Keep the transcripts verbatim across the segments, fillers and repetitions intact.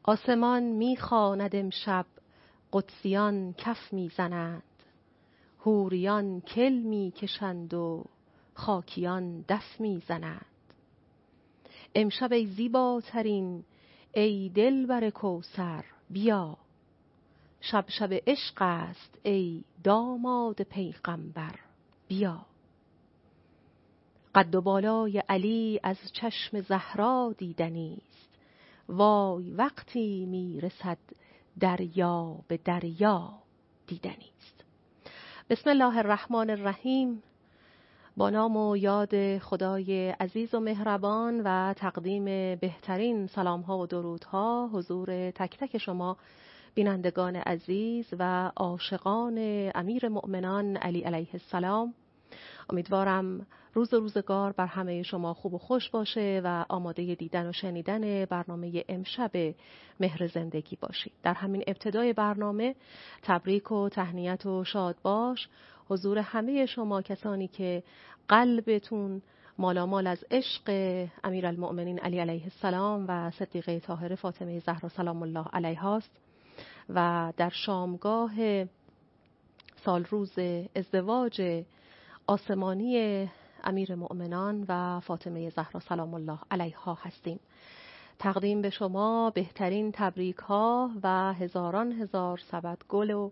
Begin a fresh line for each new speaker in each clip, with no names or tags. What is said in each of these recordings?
آسمان میخواند امشب، قدسیان کف میزنند. حوریان کل میکشند و خاکیان دف میزنند. امشب ای زیباترین، ای دلبر کوثر بیا. شب شب عشق است ای داماد پیغمبر بیا. قد و بالای علی از چشم زهرا دیدنی است. وای وقتی میرسد دریا به دریا دیدنی است. بسم الله الرحمن الرحیم. با نام و یاد خدای عزیز و مهربان و تقدیم بهترین سلام‌ها و درودها حضور تک تک شما بینندگان عزیز و عاشقان امیر مؤمنان علی علیه السلام. امیدوارم روز و روزگار بر همه شما خوب و خوش باشه و آماده دیدن و شنیدن برنامه امشب مهر زندگی باشید. در همین ابتدای برنامه تبریک و تهنیت و شاد باش حضور همه شما کسانی که قلبتون مالامال از عشق امیرالمؤمنین علی علیه السلام و صدیقه طاهره فاطمه زهرا سلام الله علیها است و در شامگاه سال روز ازدواج آسمانی امیر مؤمنان و فاطمه زهرا سلام الله علیها هستیم. تقدیم به شما بهترین تبریک ها و هزاران هزار سبد گل و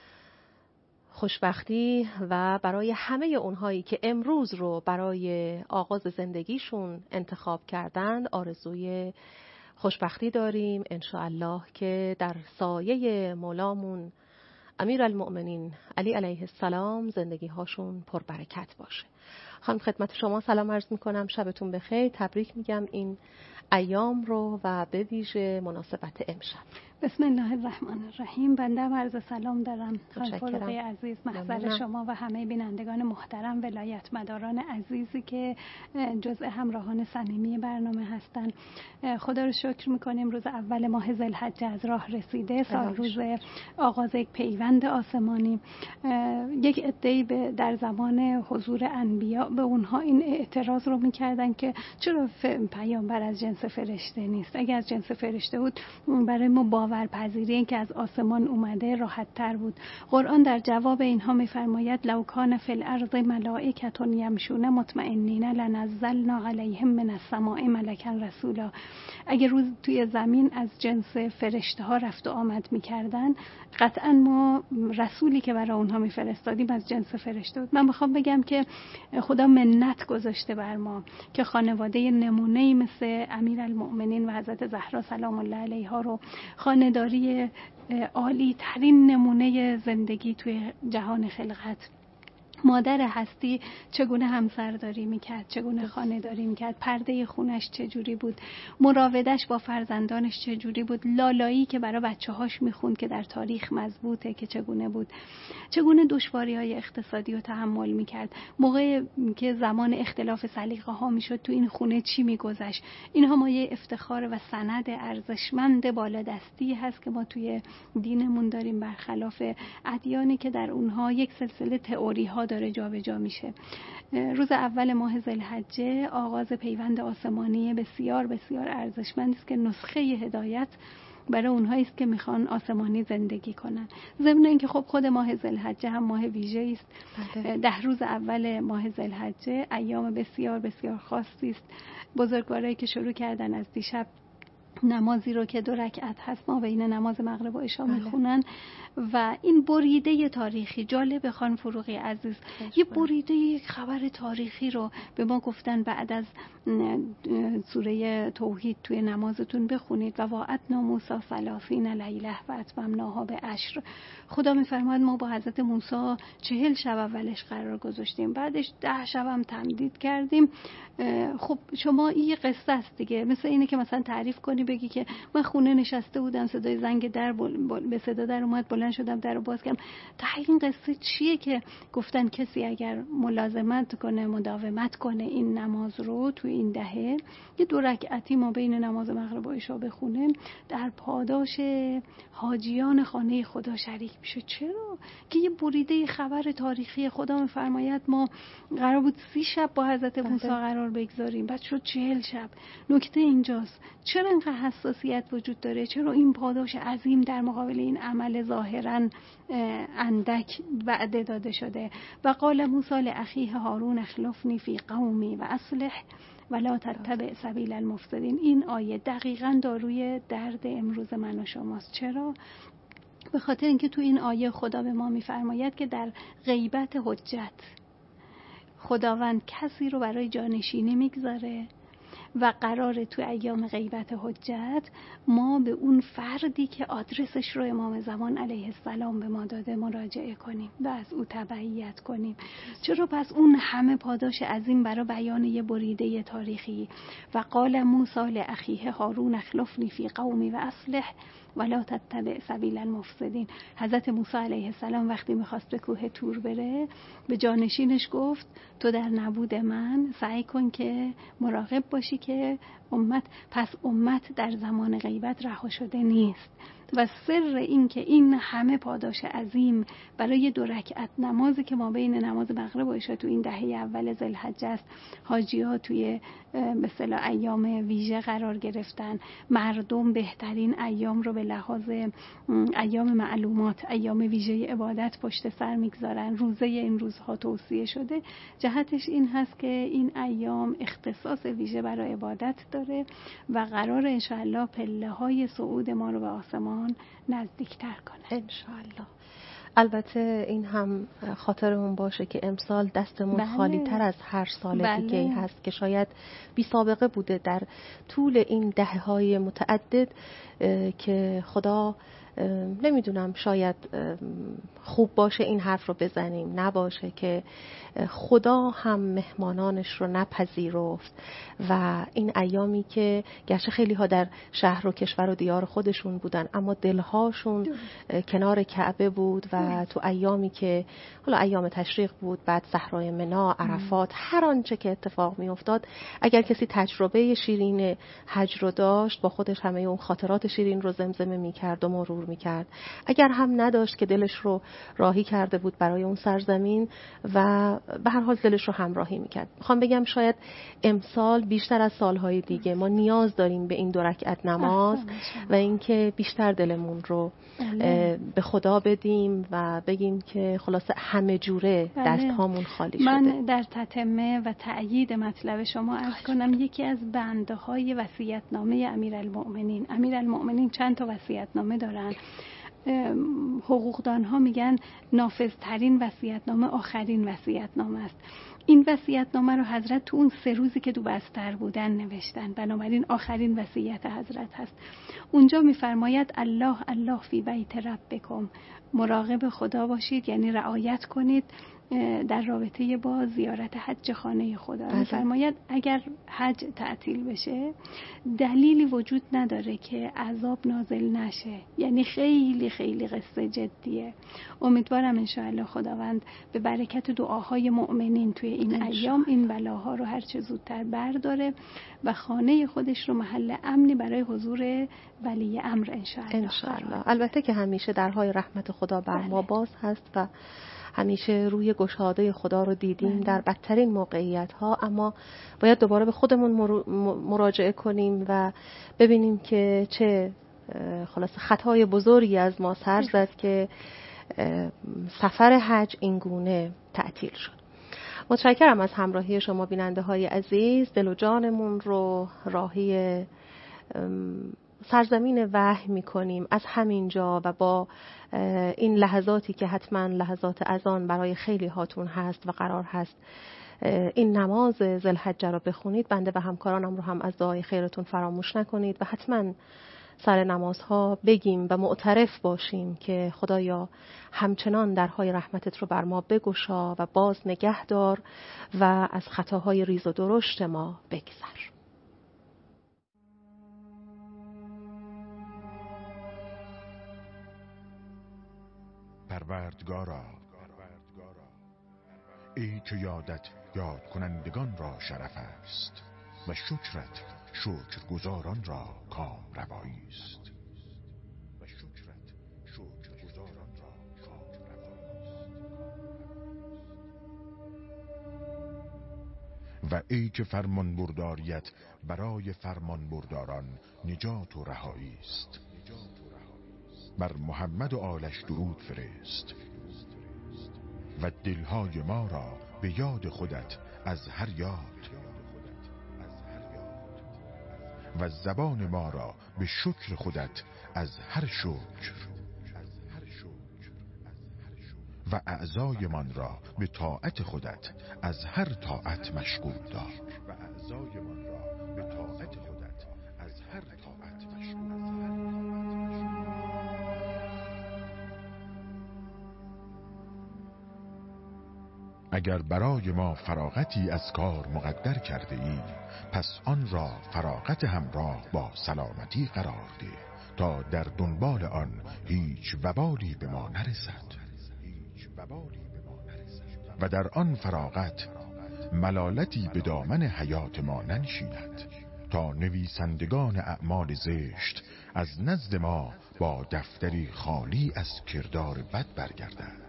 خوشبختی و برای همه اونهایی که امروز رو برای آغاز زندگیشون انتخاب کردند آرزوی خوشبختی داریم انشاءالله که در سایه مولامون امیرالمؤمنین علی علیه السلام زندگی هاشون پربرکت باشه. خانم خدمت شما سلام عرض میکنم، شبتون بخیر، تبریک میگم این ایام رو و به ویژه مناسبت امشب.
بسم الله الرحمن الرحیم. بنده عرض سلام دارم خانم فاروقی عزیز، محضر شما و همه بینندگان محترم، ولایت مداران عزیزی که جزء همراهان صمیمی برنامه هستند. خدا رو شکر میکنیم روز اول ماه ذوالحجه از راه رسیده، سال روز آغاز یک پیوند آسمانی. یک عده‌ای در زمان حضور انبیا به اونها این اعتراض رو میکردن که چرا پیامبر از جنس فرشته نیست؟ اگر از جنس فرشته بود برای ما باورپذیری این که از آسمان اومده راحت تر بود. قرآن در جواب اینها میفرماید لو کان فی الارض ملائکة یمشون مطمئنین لنزلنا علیهم من السماء ملکا رسولا. اگر روز توی زمین از جنس فرشته ها رفت و آمد میکردن قطعا ما رسولی که برای اونها میفرستادیم از جنس فرشته بود. من میخوام بگم که خدا منت گذاشته بر ما که خانواده نمونه‌ای مثل امیرالمؤمنین و حضرت زهرا سلام الله علیها رو خانه‌داری عالی ترین نمونه زندگی توی جهان خلقت. مادر هستی چگونه همسرداری میکرد، چگونه خانه داری میکرد، پرده خونش چجوری بود، مراودش با فرزندانش چجوری بود، لالایی که برای بچه هاش میخوند که در تاریخ مضبوطه که چگونه بود، چگونه دشواری های اقتصادی رو تحمل میکرد، موقع که زمان اختلاف سلیقه ها میشد تو این خونه چی میگذشت. اینها مایه افتخار و سند ارزشمند بالادستی هست که ما توی دینمون داریم، برخلاف ادیانی که در اونها یک سلسله تئوری ها داره جا به جا میشه. روز اول ماه ذوالحجه آغاز پیوند آسمانی بسیار بسیار ارزشمند است که نسخه هدایت برای اونهایی است که میخوان آسمانی زندگی کنن. ضمن اینکه خب خود ماه ذوالحجه هم ماه ویژه‌ای است. ده روز اول ماه ذوالحجه ایام بسیار بسیار خاصی است. بزرگوارایی که شروع کردن از دیشب نمازی رو که دو رکعت هست ما بین نماز مغرب و عشا میخونن و این بریده تاریخی جالب خانم فروغی عزیز، یه بریده یک خبر تاریخی رو به ما گفتن بعد از سوره توحید توی نمازتون بخونید و واعدنا موسی ثلاثین لیله و اتممناها به عشر. خدا میفرماید ما با حضرت موسی چهل شب اولش قرار گذاشتیم، بعدش ده شب هم تمدید کردیم. خب شما این قصه است دیگه، مثل اینه که مثلا تعریف کنی بگی که من خونه نشسته بودم صدای زنگ در بل... بل... به صدا در اومد، بلند شدم در رو باز کردم. تحقیق این قصه چیه که گفتن کسی اگر ملازمت کنه مداومت کنه این نماز رو تو این دهه یه دو رکعتی ما بین نماز مغرب و عشا بخونه در پاداش حاجیان خانه خدا شریک میشه. چرا؟ که یه بریده خبر تاریخی. خدا میفرماید ما قرار بود سی شب با حضرت موسی قرار بگذاریم، بعد شد چهل شب. نکته اینجاست چرا اینقدر حساسیت وجود داره؟ چرا این پاداش عظیم در مقابل این عمل ظاهراً اندک وعده داده شده؟ و قال موسی لاخیه هارون اخلفنی فی قومی و اصلح ولا تتبع سبیل المفسدین. این آیه دقیقاً داروی درد امروز من و شماست. چرا؟ به خاطر اینکه تو این آیه خدا به ما میفرماید که در غیبت حجت خداوند کسی رو برای جانشینی میگذاره و قراره تو ایام غیبت حجت ما به اون فردی که آدرسش رو امام زمان علیه السلام به ما داده مراجعه کنیم و از او تبعیت کنیم. چرا پس اون همه پاداش عظیم برای بیان یه بریده تاریخی؟ و قال موسی لاخیه هارون اخلفنی فی قومی و اصلح ولا تتبع سبیل المفسدین. حضرت موسی علیه السلام وقتی میخواست به کوه طور بره به جانشینش گفت تو در نبود من سعی کن که مراقب باشی که امت پس امت در زمان غیبت رها شده نیست. و سر این که این همه پاداش عظیم برای دو رکعت نمازی که ما بین نماز مغرب و عشا تو این دهه اول ذوالحجه است، حاجی‌ها توی به اصطلاح ایام ویژه قرار گرفتن، مردم بهترین ایام رو به لحاظ ایام معلومات، ایام ویژه عبادت پشت سر میگذارن، روزه این روزها توصیه شده. جهتش این هست که این ایام اختصاص ویژه برای عبادت داره و قرار انشاءالله پله های صعود ما رو به آسمان نزدیکتر کنه
انشاءالله. البته این هم خاطرمون باشه که امسال دستمون بله. خالی تر از هر سال بله. دیگه هست که شاید بی سابقه بوده در طول این دهه های متعدد که خدا نمیدونم شاید خوب باشه این حرف رو بزنیم نباشه که خدا هم مهمانانش رو نپذیرفت و این ایامی که گرچه خیلی ها در شهر و کشور و دیار خودشون بودن اما دلهاشون کنار کعبه بود و تو ایامی که حالا ایام تشریق بود، بعد صحرای منی، عرفات، هر آنچه که اتفاق می افتاد، اگر کسی تجربه شیرین حج رو داشت با خودش همه اون خاطرات شیرین رو زمزمه می کرد و مرور می کرد. اگر هم نداشت که دلش رو راهی کرده بود برای اون سرزمین و به هر حال دلش رو همراهی میکرد. میخوام بگم شاید امسال بیشتر از سالهای دیگه ما نیاز داریم به این دو رکعت نماز و اینکه بیشتر دلمون رو به خدا بدیم و بگیم که خلاصه همه جوره دست هامون خالی شده.
من در تتمه و تأیید مطلب شما عرض کنم یکی از بنده های وصیت‌نامه امیرالمؤمنین امیرالمؤمنین چند تا وصیت‌نامه دارن. حقوقدان ها میگن نافذترین وصیت‌نامه آخرین وصیت‌نامه است. این وصیت‌نامه رو حضرت تو اون سه روزی که تو بستر بودن نوشتن، بنابراین آخرین وصیت حضرت هست. اونجا میفرماید الله الله فی بیت ربکم، مراقب خدا باشید، یعنی رعایت کنید در رابطه با زیارت حج خانه خدا. میفرماید اگر حج تعطیل بشه دلیلی وجود نداره که عذاب نازل نشه، یعنی خیلی خیلی قصه جدیه. امیدوارم انشاءالله خداوند به برکت دعاهای مؤمنین توی این ایام این بلاها رو هر چه زودتر برداره و خانه خودش رو محل امنی برای حضور ولی امر انشاءالله.
انشاءالله. البته که همیشه درهای رحمت خدا بر ما باز هست و همیشه روی گشاده خدا رو دیدیم در بدترین موقعیت ها، اما باید دوباره به خودمون مراجعه کنیم و ببینیم که چه خلاص خطای بزرگی از ما سر زد که سفر حج اینگونه تعطیل شد. متشکرم از همراهی شما بیننده های عزیز. دل و جانمون رو راهی سرزمین وحی میکنیم از همین جا و با این لحظاتی که حتما لحظات اذان برای خیلی هاتون هست و قرار هست این نماز ذوالحجه رو بخونید. بنده و همکارانم رو هم از دعای خیرتون فراموش نکنید و حتما سر نمازها بگیم و معترف باشیم که خدایا همچنان درهای رحمتت رو بر ما بگشا و باز نگه دار و از خطاهای ریز و درشت ما بگذر.
پروردگارا، ای که یادت یاد کنندگان را شرف است و شکرت شکر گزاران را کام روایی است. و شکرت شکر گزاران را کام روایی است. و ای که فرمان برداریت برای فرمان برداران نجات و رهایی است. بر محمد و آلش درود فرست و دلهای ما را به یاد خودت از هر یاد و زبان ما را به شکر خودت از هر شکر و اعضای من را به طاعت خودت از هر طاعت مشغول دار. و اعضای من را به طاعت خودت از هر طاعت مشغول اگر برای ما فراغتی از کار مقدر کرده ای، پس آن را فراغت همراه با سلامتی قرار ده تا در دنبال آن هیچ وبالی به ما نرسد. و در آن فراغت ملالتی به دامن حیات ما ننشیند تا نویسندگان اعمال زشت از نزد ما با دفتری خالی از کردار بد برگردند.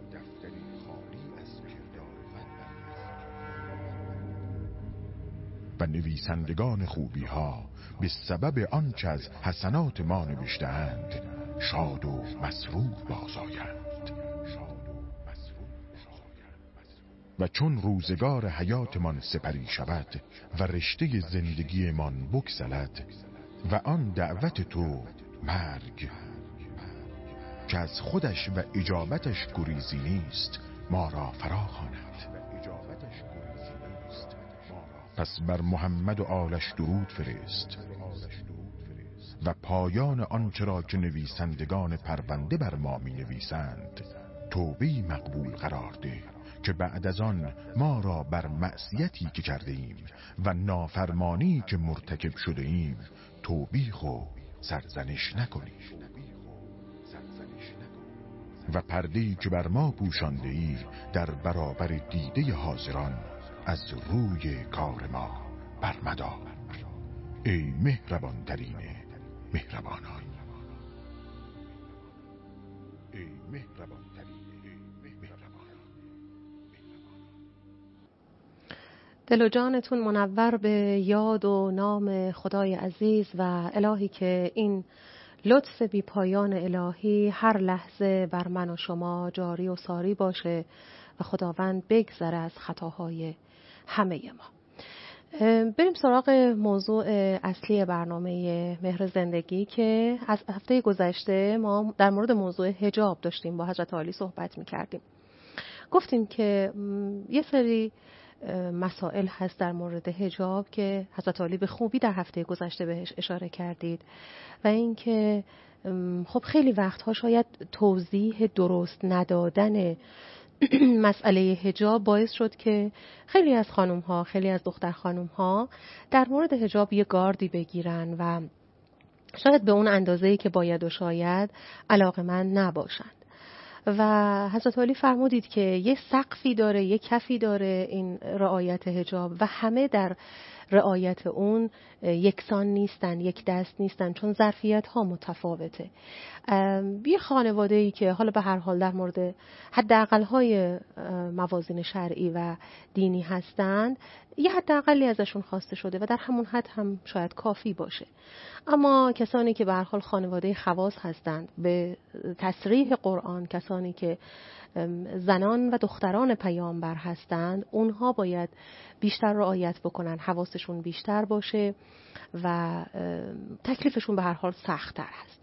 و نویسندگان خوبی ها به سبب آنچه از حسنات ما نوشته‌اند شاد و مسرور بازآیند. و چون روزگار حیاتمان سپری شود و رشته زندگیمان بگسلد و آن دعوت تو مرگ که از خودش و اجابتش گریزی نیست ما را فرا خواند. پس بر محمد و آلش درود فرست و پایان آنچه را که نویسندگان پرونده بر ما می نویسند توبه‌ای مقبول قرار ده که بعد از آن ما را بر معصیتی که کرده ایم و نافرمانی که مرتکب شده ایم توبیخ و سرزنش نکنیم. و پرده‌ای که بر ما پوشانده ای در برابر دیده حاضران از روی کار ما برمدار. ای مهربان ترین مهربانان. ای مهربان ترین مهربانان.
دل و جانتون منور به یاد و نام خدای عزیز و الهی که این لطف بی پایان الهی هر لحظه بر من و شما جاری و ساری باشه و خداوند بگذره از خطاهای همه ما. بریم سراغ موضوع اصلی برنامه مهر زندگی که از هفته گذشته ما در مورد موضوع حجاب داشتیم با حضرت عالی صحبت می کردیم. گفتیم که یه سری مسائل هست در مورد حجاب که حضرت عالی به خوبی در هفته گذشته بهش اشاره کردید و اینکه خب خیلی وقتها شاید توضیح درست ندادن مسئله حجاب باعث شد که خیلی از خانم ها خیلی از دختر خانم ها در مورد حجاب یه گاردی بگیرن و شاید به اون اندازه‌ای که باید و شاید علاقه‌مند نباشند. و حضرت عالی فرمودید که یه سقفی داره، یه کفی داره این رعایت حجاب و همه در رعایت اون یکسان نیستن، یک دست نیستن، چون ظرفیت ها متفاوته. یه خانواده‌ای که حالا به هر حال در مورد حداقل های موازین شرعی و دینی هستند یه حداقلی ازشون خواسته شده و در همون حد هم شاید کافی باشه. اما کسانی که به هر حال خانواده خواص هستند به تصریح قرآن، کسانی که زنان و دختران پیامبر هستند، اونها باید بیشتر رعایت بکنن، حواسشون بیشتر باشه و تکلیفشون به هر حال سخت‌تر هست.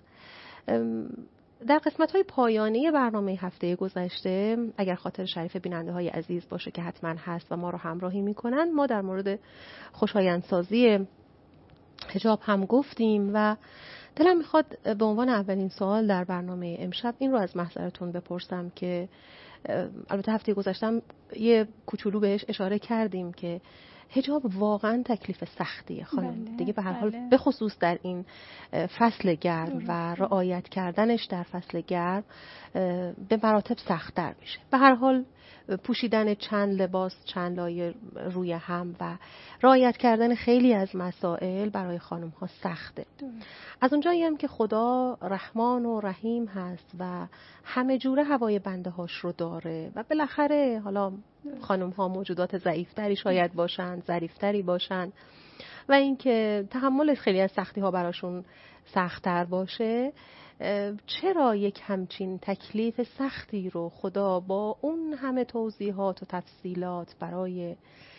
در قسمت‌های پایانی برنامه هفته گذشته اگر خاطر شریف بیننده‌های عزیز باشه که حتما هست و ما رو همراهی می‌کنن، ما در مورد خوشایندسازی حجاب هم گفتیم و دلم میخواد به عنوان اولین سوال در برنامه امشب این رو از محضرتون بپرسم که البته هفته گذاشتم یه کوچولو بهش اشاره کردیم که حجاب واقعا تکلیف سختیه خانم. بله، دیگه به هر حال بله. به خصوص در این فصل گرم و رعایت کردنش در فصل گرم به مراتب سخت‌تر میشه. به هر حال پوشیدن چند لباس، چند لایه روی هم و رعایت کردن خیلی از مسائل برای خانم ها سخته. از اونجایی هم که خدا رحمان و رحیم هست و همه جوره هوای بنده هاش رو داره و بالاخره حالا خانم ها موجودات ضعیفتری شاید باشن، ظریفتری باشن و اینکه تحمل خیلی از سختی ها براشون سخت‌تر باشه، چرا یک همچین تکلیف سختی رو خدا با اون همه توضیحات و تفصیلات برای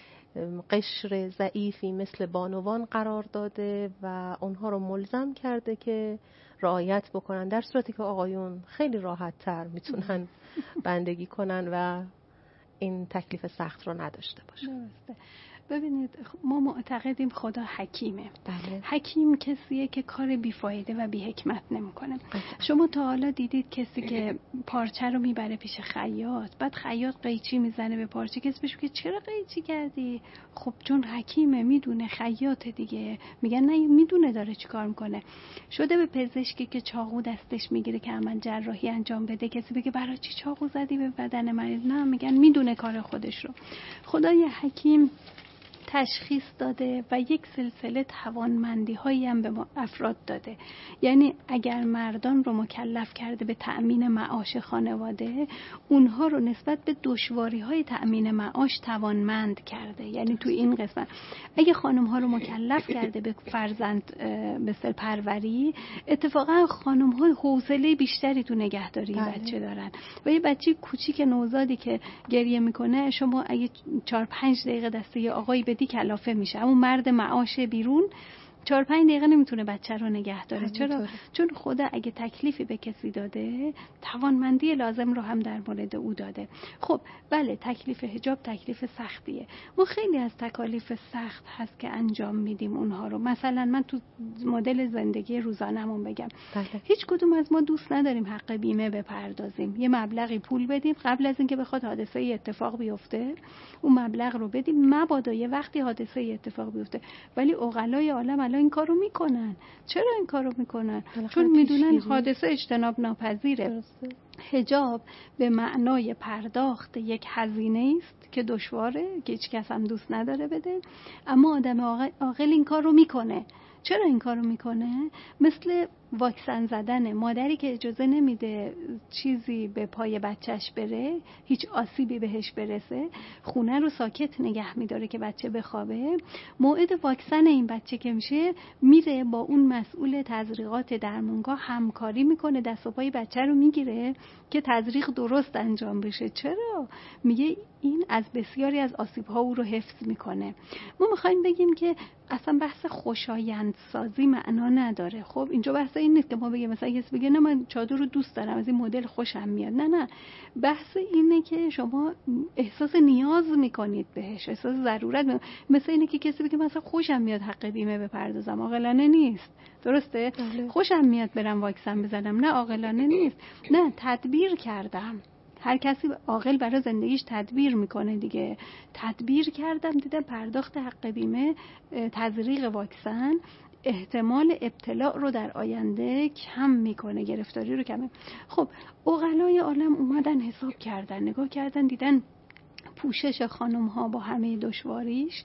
قشر ضعیفی مثل بانوان قرار داده و اونها رو ملزم کرده که رعایت بکنن، در صورتی که آقایون خیلی راحت تر میتونن بندگی کنن و این تکلیف سخت رو نداشته باشن.
درسته. ببینید ما معتقدیم خدا حکیمه.
بله.
حکیم کسیه که کار بیفایده و بی حکمت نمیکنه. شما تا حالا دیدید کسی که پارچه رو میبره پیش خیاط، بعد خیاط قیچی میزنه به پارچه، کسی بهش میگه چرا قیچی کردی؟ خب چون حکیمه، میدونه، خیاط دیگه. میگن نه، میدونه داره چیکار میکنه. شده به پزشکی که چاقو دستش میگیره که عمل جراحی انجام بده، کسی بگه برای چی چاقو زدی به بدن مریض؟ نه، میگن میدونه کار خودش رو. خدای حکیم تشخیص داده و یک سلسله توانمندی هایی هم به افراد داده. یعنی اگر مردان رو مکلف کرده به تأمین معاش خانواده، اونها رو نسبت به دشواری های تأمین معاش توانمند کرده. یعنی تو این قسمت اگه خانم ها رو مکلف کرده به فرزند مثل پروری، اتفاقا خانم ها حوصله بیشتری تو نگهداری بچه دارن. و یه بچه کوچیک نوزادی که گریه میکنه، شما اگه چهار پنج دقیقه دسته یه آقایی بدی کلافه میشه. اون مرد معاش بیرون چهار پنج دقیقه نمیتونه بچه رو نگه داره. چرا؟ چون خدا اگه تکلیفی به کسی داده، توانمندی لازم رو هم در مورد او داده. خب بله، تکلیف حجاب تکلیف سختیه. ما خیلی از تکالیف سخت هست که انجام میدیم اونها رو. مثلا من تو مدل زندگی روزانمون بگم،
بله.
هیچ کدوم از ما دوست نداریم حق بیمه بپردازیم، یه مبلغی پول بدیم قبل از اینکه بخواد حادثه ای اتفاق بیفته، اون مبلغ رو بدیم، مبادا یه وقتی حادثه ای اتفاق بیفته. ولی عقلای عالم الان این کارو میکنن. چرا این کارو میکنن؟ چون میدونن حادثه اجتناب ناپذیره. حجاب به معنای پرداخت یک هزینه است که دشواره، که هیچ کس هم دوست نداره بده، اما آدم عاقل این کارو میکنه. چرا این کارو میکنه؟ مثل واکسن زدن. مادری که اجازه نمیده چیزی به پای بچهش بره، هیچ آسیبی بهش برسه، خونه رو ساکت نگه میداره که بچه بخوابه، موعد واکسن این بچه که میشه، میره با اون مسئول تزریقات درمانگاه همکاری میکنه، دست و پای بچه رو میگیره که تزریق درست انجام بشه. چرا؟ میگه این از بسیاری از آسیب‌ها او رو حفظ میکنه. ما میخوایم بگیم که اصلا بحث خوشایندسازی معنا نداره. خب اینجا بحث این نیست که ما بگیم مثلا کسی بگه نه من چادر رو دوست دارم، از این مدل خوشم میاد. نه نه، بحث اینه که شما احساس نیاز میکنید بهش، احساس ضرورت می... مثل اینه که کسی بگه مثلا خوشم میاد حق بیمه بپردازم. عاقلانه نیست. درسته؟
بله.
خوشم میاد برم واکسن بزنم. نه، عاقلانه نیست. نه، تدبیر کردم. هر کسی عاقل برای زندگیش تدبیر میکنه دیگه. تدبیر کردم، دیدم پرداخت حق بیمه تزریق واکسن احتمال ابتلاع رو در آینده کم میکنه، گرفتاری رو کمه. خب عقلای عالم اومدن حساب کردن، نگاه کردن، دیدن پوشش خانم ها با همه دشواریش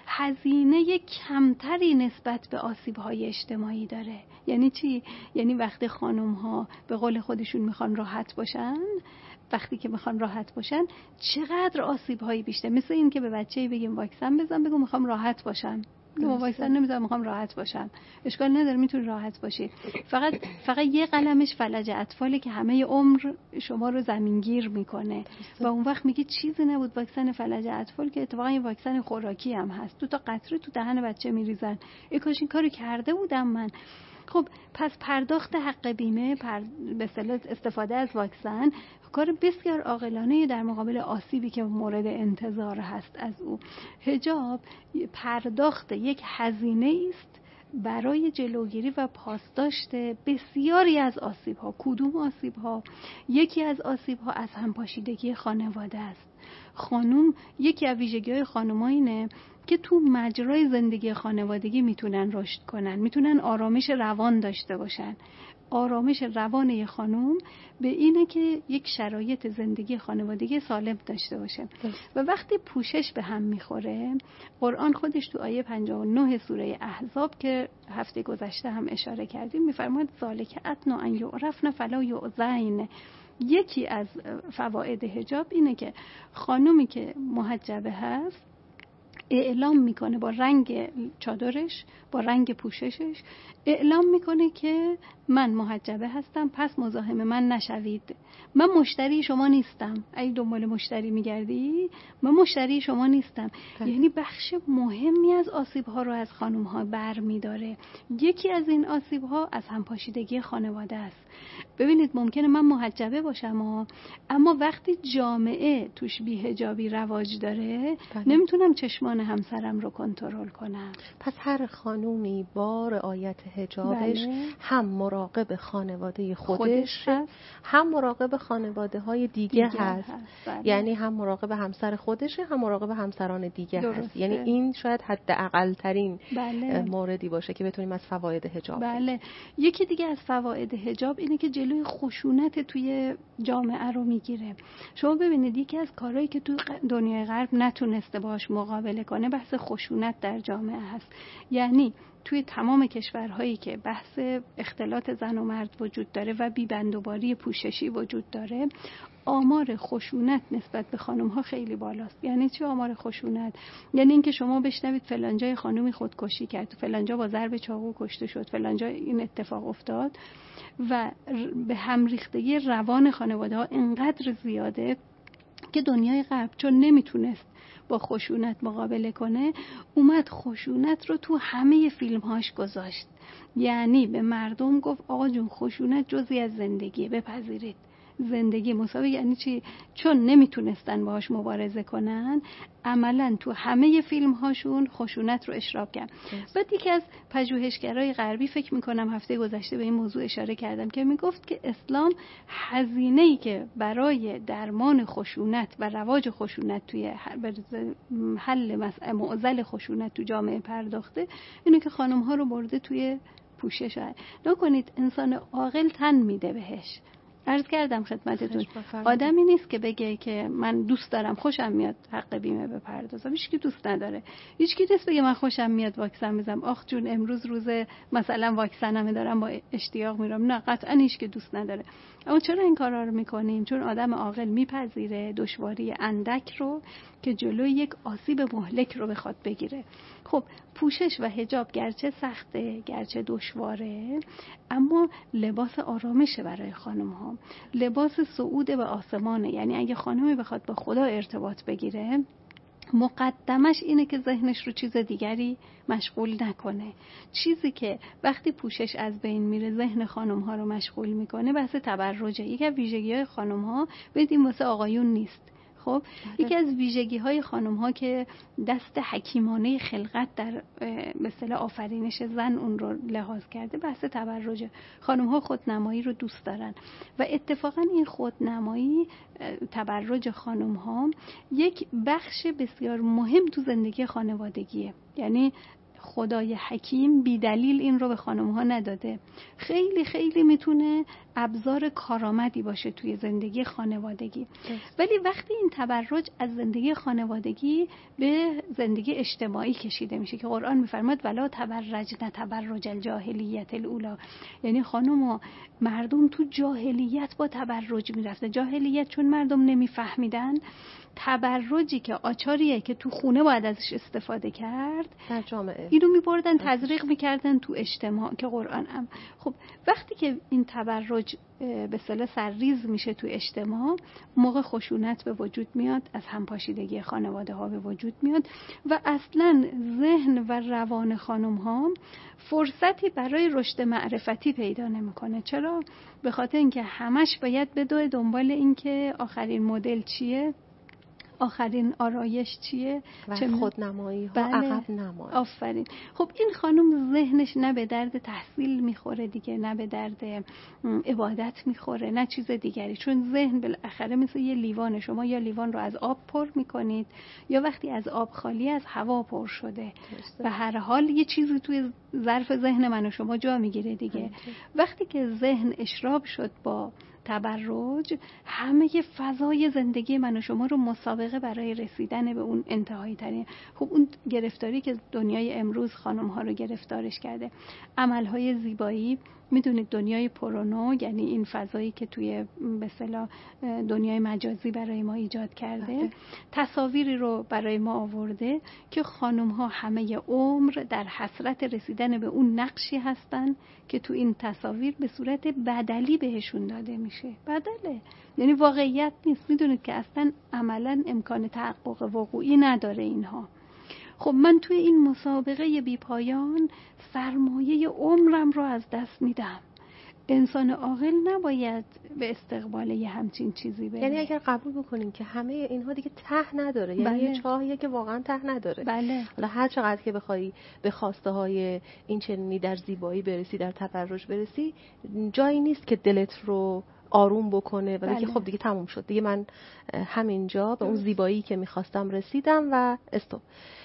هزینه کمتری نسبت به آسیب‌های اجتماعی داره. یعنی چی؟ یعنی وقتی خانم ها به قول خودشون میخوان راحت باشن، وقتی که میخوان راحت باشن چقدر آسیب‌هایی بیشتر. مثل این که به بچه‌ای بگیم واکسن بزن، بگو میخوام راحت باشم. نه، واکسن نمیذارم، میخوام راحت باشم. اشکال نداره، میتونی راحت باشی. فقط فقط یه قلمش فلج اطفالی که همه عمر شما رو زمینگیر میکنه و اون وقت میگه چیزی نبود. واکسن فلج اطفال که اتفاقا یه واکسن خوراکی هم هست، دو تا قطره تو دهن بچه میریزن. ای کاش این کارو کرده بودم من. خب پس پرداخت حق بیمه، پر... به اصطلاح استفاده از واکسن، کار بسیار عاقلانه در مقابل آسیبی که مورد انتظار هست از او. حجاب پرداخت یک هزینه است برای جلوگیری و پاسداشت بسیاری از آسیب‌ها. کدوم آسیب‌ها؟ یکی از آسیب‌ها از همپاشیدگی خانواده است. خانم یکی از ویژگی‌های خانم‌ها اینه که تو مجرای زندگی خانوادگی میتونن رشد کنن، میتونن آرامش روان داشته باشن. آرامش روان یه خانم به اینه که یک شرایط زندگی خانوادگی سالم داشته باشه. و وقتی پوشش به هم میخوره، قرآن خودش تو آیه پنجاه و نه سوره احزاب که هفته گذشته هم اشاره کردیم میفرماید ذالک ادنی ان یعرفن فلا یؤذین. یکی از فواید حجاب اینه که خانومی که محجبه هست اعلام میکنه با رنگ چادرش، با رنگ پوششش اعلام میکنه که من محجبه هستم، پس مزاحم من نشوید. من مشتری شما نیستم. اگه دنبال مشتری میگردی، من مشتری شما نیستم. ده. یعنی بخش مهمی از آسیب‌ها رو از خانم‌ها بر می‌داره. یکی از این آسیب‌ها از همپاشیدگی خانواده است. ببینید ممکنه من محجبه باشم اما وقتی جامعه توش بی‌حجابی رواج داره، ده. نمیتونم چشمان همسرم رو کنترل کنم.
پس هر خانومی با رعایت حجابش بله. هم مراقب خانواده خودش, خودش هست، هم مراقب خانواده های دیگه, دیگه هست, هست. بله. یعنی هم مراقب همسر خودشه، هم مراقب همسران دیگه درسته. هست. یعنی این شاید حداقل ترین بله. موردی باشه که بتونیم از فواید حجاب.
بله. یکی دیگه از فواید حجاب اینه که جلوی خشونت توی جامعه رو میگیره. شما ببینید یکی از کارهایی که توی دنیای غرب نتونسته باش مقابله کنه بحث خشونت در جامعه هست. یعنی توی تمام کشورهایی که بحث اختلاط زن و مرد وجود داره و بی‌بندوباری پوششی وجود داره، آمار خشونت نسبت به خانم‌ها خیلی بالاست. یعنی چه آمار خشونت؟ یعنی اینکه شما بشنوید فلان جای خانمی خودکشی کرد، فلان جا با ضرب چاقو کشته شد، فلان جا این اتفاق افتاد و به هم ریختگی روان خانواده‌ها اینقدر زیاده که دنیای غرب چون نمیتونست با خشونت مقابله کنه، اومد خشونت رو تو همه فیلمهاش گذاشت. یعنی به مردم گفت آقا جون خشونت جزئی از زندگیه، بپذیرید. زندگی مساوی یعنی چی؟ چون نمیتونستن باهاش مبارزه کنن، عملاً تو همه فیلم هاشون خشونت رو اشراق کردن. بعد یکی از پژوهشگرای غربی فکر میکنم هفته گذشته به این موضوع اشاره کردم که میگفت که اسلام هزینه‌ای که برای درمان خشونت و رواج خشونت توی حل مسئله معضل خشونت تو جامعه پرداخته، اینه که خانم ها رو برده توی پوشش. نکنید انسان عاقل تن میده بهش. عرض کردم خدمتتون آدمی نیست که بگه که من دوست دارم خوشم میاد حق بیمه بپردازم. هیچ کی دوست نداره. هیچ کی نیست بگه من خوشم میاد واکسن بزنم. آخ جون امروز روز مثلا واکسنمه دارم با اشتیاق میرم. نه قطعا هیچ کی دوست نداره. اما چرا این کارا رو میکنیم؟ چون آدم عاقل میپذیره دشواری اندک رو که جلوی یک آسیب مهلک رو بخواد بگیره. خب پوشش و حجاب گرچه سخته، گرچه دشواره، اما لباس آرامشه برای خانم ها. لباس صعود به آسمانه. یعنی اگه خانمی بخواد با خدا ارتباط بگیره، مقدمش اینه که ذهنش رو چیز دیگری مشغول نکنه. چیزی که وقتی پوشش از بین میره ذهن خانم ها رو مشغول میکنه بحث تبرجه. یکی از ویژگی های خانم ها بدیم واسه آقایون نیست. خب یکی از ویژگی های خانم ها که دست حکیمانه خلقت در به اصطلاح آفرینش زن اون رو لحاظ کرده بحث تبرجه. خانم ها خودنمایی رو دوست دارن و اتفاقا این خودنمایی تبرج خانم ها یک بخش بسیار مهم تو زندگی خانوادگیه. یعنی خدای حکیم بی دلیل این رو به خانم ها نداده. خیلی خیلی میتونه ابزار کارآمدی باشه توی زندگی خانوادگی. ولی وقتی این تبرج از زندگی خانوادگی به زندگی اجتماعی کشیده میشه که قرآن میفرماد ولا تبرجن تبرج الجاهلیت الاولی، یعنی خانم ها مردم تو جاهلیت با تبرج میرفتن. جاهلیت چون مردم نمیفهمیدن، تبرجی که آچاریه که تو خونه باید ازش استفاده کرد
در جامعه
اینو میبردن تزریق میکردن تو اجتماع که قرآن هم. خب وقتی که این تبرج به اصطلاح سرریز میشه تو اجتماع، موقع خشونت به وجود میاد، از همپاشیدگی خانواده ها به وجود میاد و اصلا ذهن و روان خانم ها فرصتی برای رشد معرفتی پیدا نمیکنه. چرا؟ به خاطر اینکه همش باید بدوه دنبال این که آخرین مدل چیه، آخرین آرایش چیه؟
و خودنمایی ها،
بله.
عقب نمایی.
آفرین. خب این خانم ذهنش نه به درد تحصیل میخوره دیگه، نه به درد عبادت میخوره، نه چیز دیگری، چون ذهن بالاخره مثل یه لیوان، شما یا لیوان رو از آب پر میکنید یا وقتی از آب خالی از هوا پر شده. به هر حال یه چیزی توی ظرف ذهن من و شما جا میگیره دیگه. همیشه. وقتی که ذهن اشراب شد با تبرج، همه فضای زندگی من و شما رو مسابقه برای رسیدن به اون انتهایی ترین. خب اون گرفتاری که دنیای امروز خانم ها رو گرفتارش کرده، عملهای زیبایی، میدونید دنیای پرونو یعنی این فضایی که توی به اصطلاح دنیای مجازی برای ما ایجاد کرده، بله. تصاویری رو برای ما آورده که خانم ها همه عمر در حسرت رسیدن به اون نقشی هستن که تو این تصاویر به صورت بدلی بهشون داده میشه. بدله، یعنی واقعیت نیست. میدونید که اصلا عملا امکان تحقق وقوعی نداره اینها. خب من توی این مسابقه بی پایان سرمایه عمرم رو از دست میدم. انسان عاقل نباید به استقبال یه همچین چیزی بره.
یعنی اگر قبول بکنیم که همه اینها دیگه ته نداره، یعنی
بله.
یه چاهیه که واقعا ته نداره.
بله.
حالا هر چقدر که بخوای به خواسته های این چنینی در زیبایی برسی، در تبرج برسی، جایی نیست که دلت رو آروم بکنه و بله. بگی خب دیگه تموم شد، دیگه من همینجا به اون زیبایی که میخواستم رسیدم و استوب.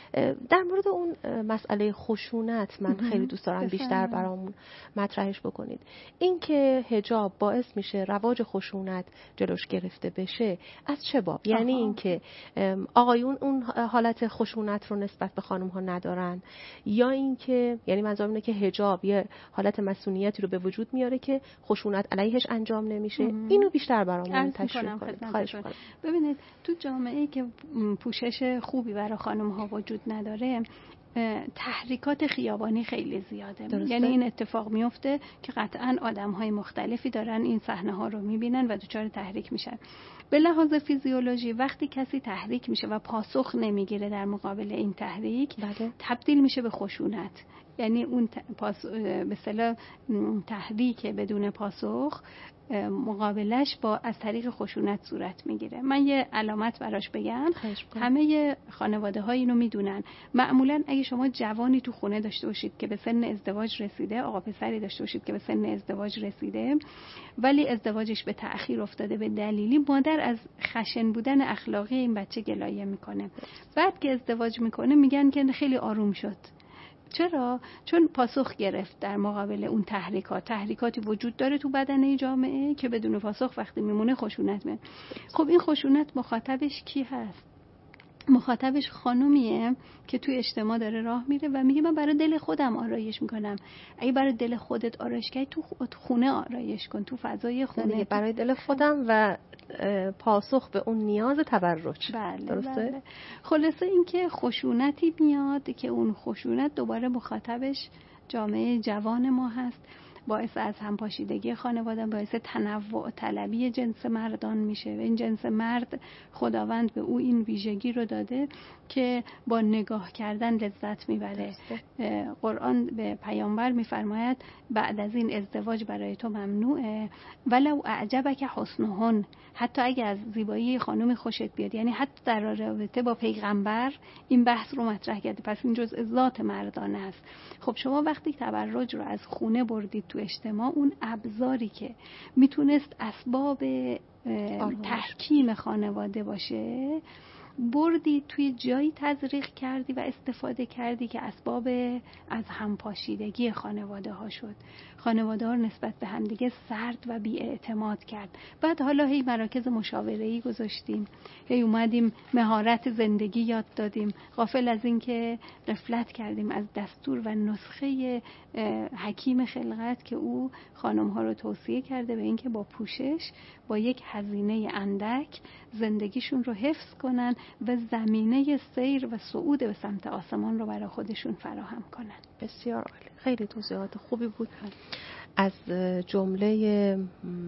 در مورد اون مسئله خشونت من خیلی دوست دارم بیشتر برامون مطرحش بکنید. این که حجاب باعث میشه رواج خشونت جلوش گرفته بشه، از چه باب؟ یعنی این که آقایون اون حالت خشونت رو نسبت به خانم ها ندارن، یا این که یعنی منظورم اینه که حجاب یه حالت مسئولیتی رو به وجود میاره که خشونت علیهش انجام نمیشه. اینو بیشتر برامون تشریح کنید. خواهش می‌کنم.
ببینید تو جامعه‌ای که پوشش خوبی برای خانم ها وجود نداره، تحریکات خیابانی خیلی زیاده. درسته؟ یعنی این اتفاق میفته که قطعاً آدم‌های مختلفی دارن این صحنه‌ها رو می‌بینن و دچار تحریک میشن. به لحاظ فیزیولوژی وقتی کسی تحریک میشه و پاسخ نمیگیره در مقابل این تحریک، بله. تبدیل میشه به خشونت. یعنی اون پاس... به اصطلاح تحریک بدون پاسخ مقابلش با از طریق خشونت صورت میگیره. من یه علامت براش بگم، همه خانواده ها اینو میدونن. معمولا اگه شما جوانی تو خونه داشته باشید که به سن ازدواج رسیده، آقا پسری داشته باشید که به سن ازدواج رسیده ولی ازدواجش به تأخیر افتاده به دلیلی، مادر از خشن بودن اخلاقی این بچه گلایه میکنه. بعد که ازدواج میکنه میگن که خیلی آروم شد. چرا؟ چون پاسخ گرفت در مقابل اون تحریکات. تحریکاتی وجود داره تو بدن جامعه که بدون پاسخ وقتی میمونه خشونت میاد. خب این خشونت مخاطبش کی هست؟ مخاطبش خانومیه که توی اجتماع داره راه میره و میگه من برای دل خودم آرایش میکنم. اگه برای دل خودت آرایش کردی تو خونه آرایش کن، تو فضای خونه.
برای دل خودم و پاسخ به اون نیاز تبرج.
بله،
درسته؟
بله. خلاصه این که خشونتی میاد که اون خشونت دوباره مخاطبش جامعه جوان ما هست، باعث از همپاشیدگی خانواده، باعث تنوع طلبی جنس مردان میشه. و این جنس مرد خداوند به او این ویژگی رو داده که با نگاه کردن لذت میبره. قرآن به پیامبر میفرماید بعد از این ازدواج برای تو ممنوعه ولو اعجبک حسنهن، حتی اگه از زیبایی خانم خوشت بیاد. یعنی حتی در رابطه با پیغمبر این بحث رو مطرح کرده. پس این جزء ذات مردانه است. خب شما وقتی تبرج رو از خونه بردید تو اجتماع، اون ابزاری که میتونست اسباب تحکیم خانواده باشه بردی توی جایی تزریق کردی و استفاده کردی که اسباب از همپاشیدگی خانواده ها شد. خانواده ها نسبت به همدیگه سرد و بی‌اعتماد کرد. بعد حالا هی مراکز مشاوره‌ای گذاشتیم، هی اومدیم مهارت زندگی یاد دادیم، غافل از این که غفلت کردیم از دستور و نسخه حکیم خلقت که او خانم ها رو توصیه کرده به این که با پوشش با یک هزینه اندک زندگیشون رو حفظ کنن و زمینه سیر و صعود به سمت آسمان رو برای خودشون فراهم کنن.
بسیار عالی، خیلی توضیحات خوبی بود. از جمله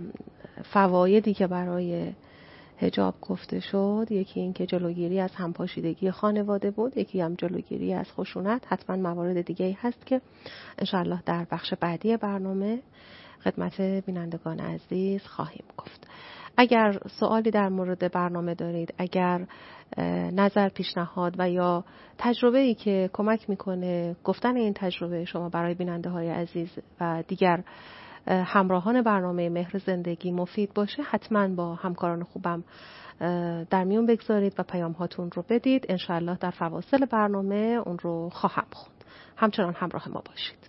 فوایدی که برای حجاب گفته شد، یکی این که جلوگیری از همپاشیدگی خانواده بود، یکی هم جلوگیری از خشونت. حتما موارد دیگه هست که انشاءالله در بخش بعدی برنامه خدمت بینندگان عزیز خواهیم گفت. اگر سوالی در مورد برنامه دارید، اگر نظر، پیشنهاد و یا تجربه‌ای که کمک میکنه گفتن این تجربه شما برای بیننده های عزیز و دیگر همراهان برنامه مهر زندگی مفید باشه، حتما با همکاران خوبم در میون بگذارید و پیام هاتون رو بدید. انشاءالله در فواصل برنامه اون رو خواهم خوند. همچنان همراه ما باشید.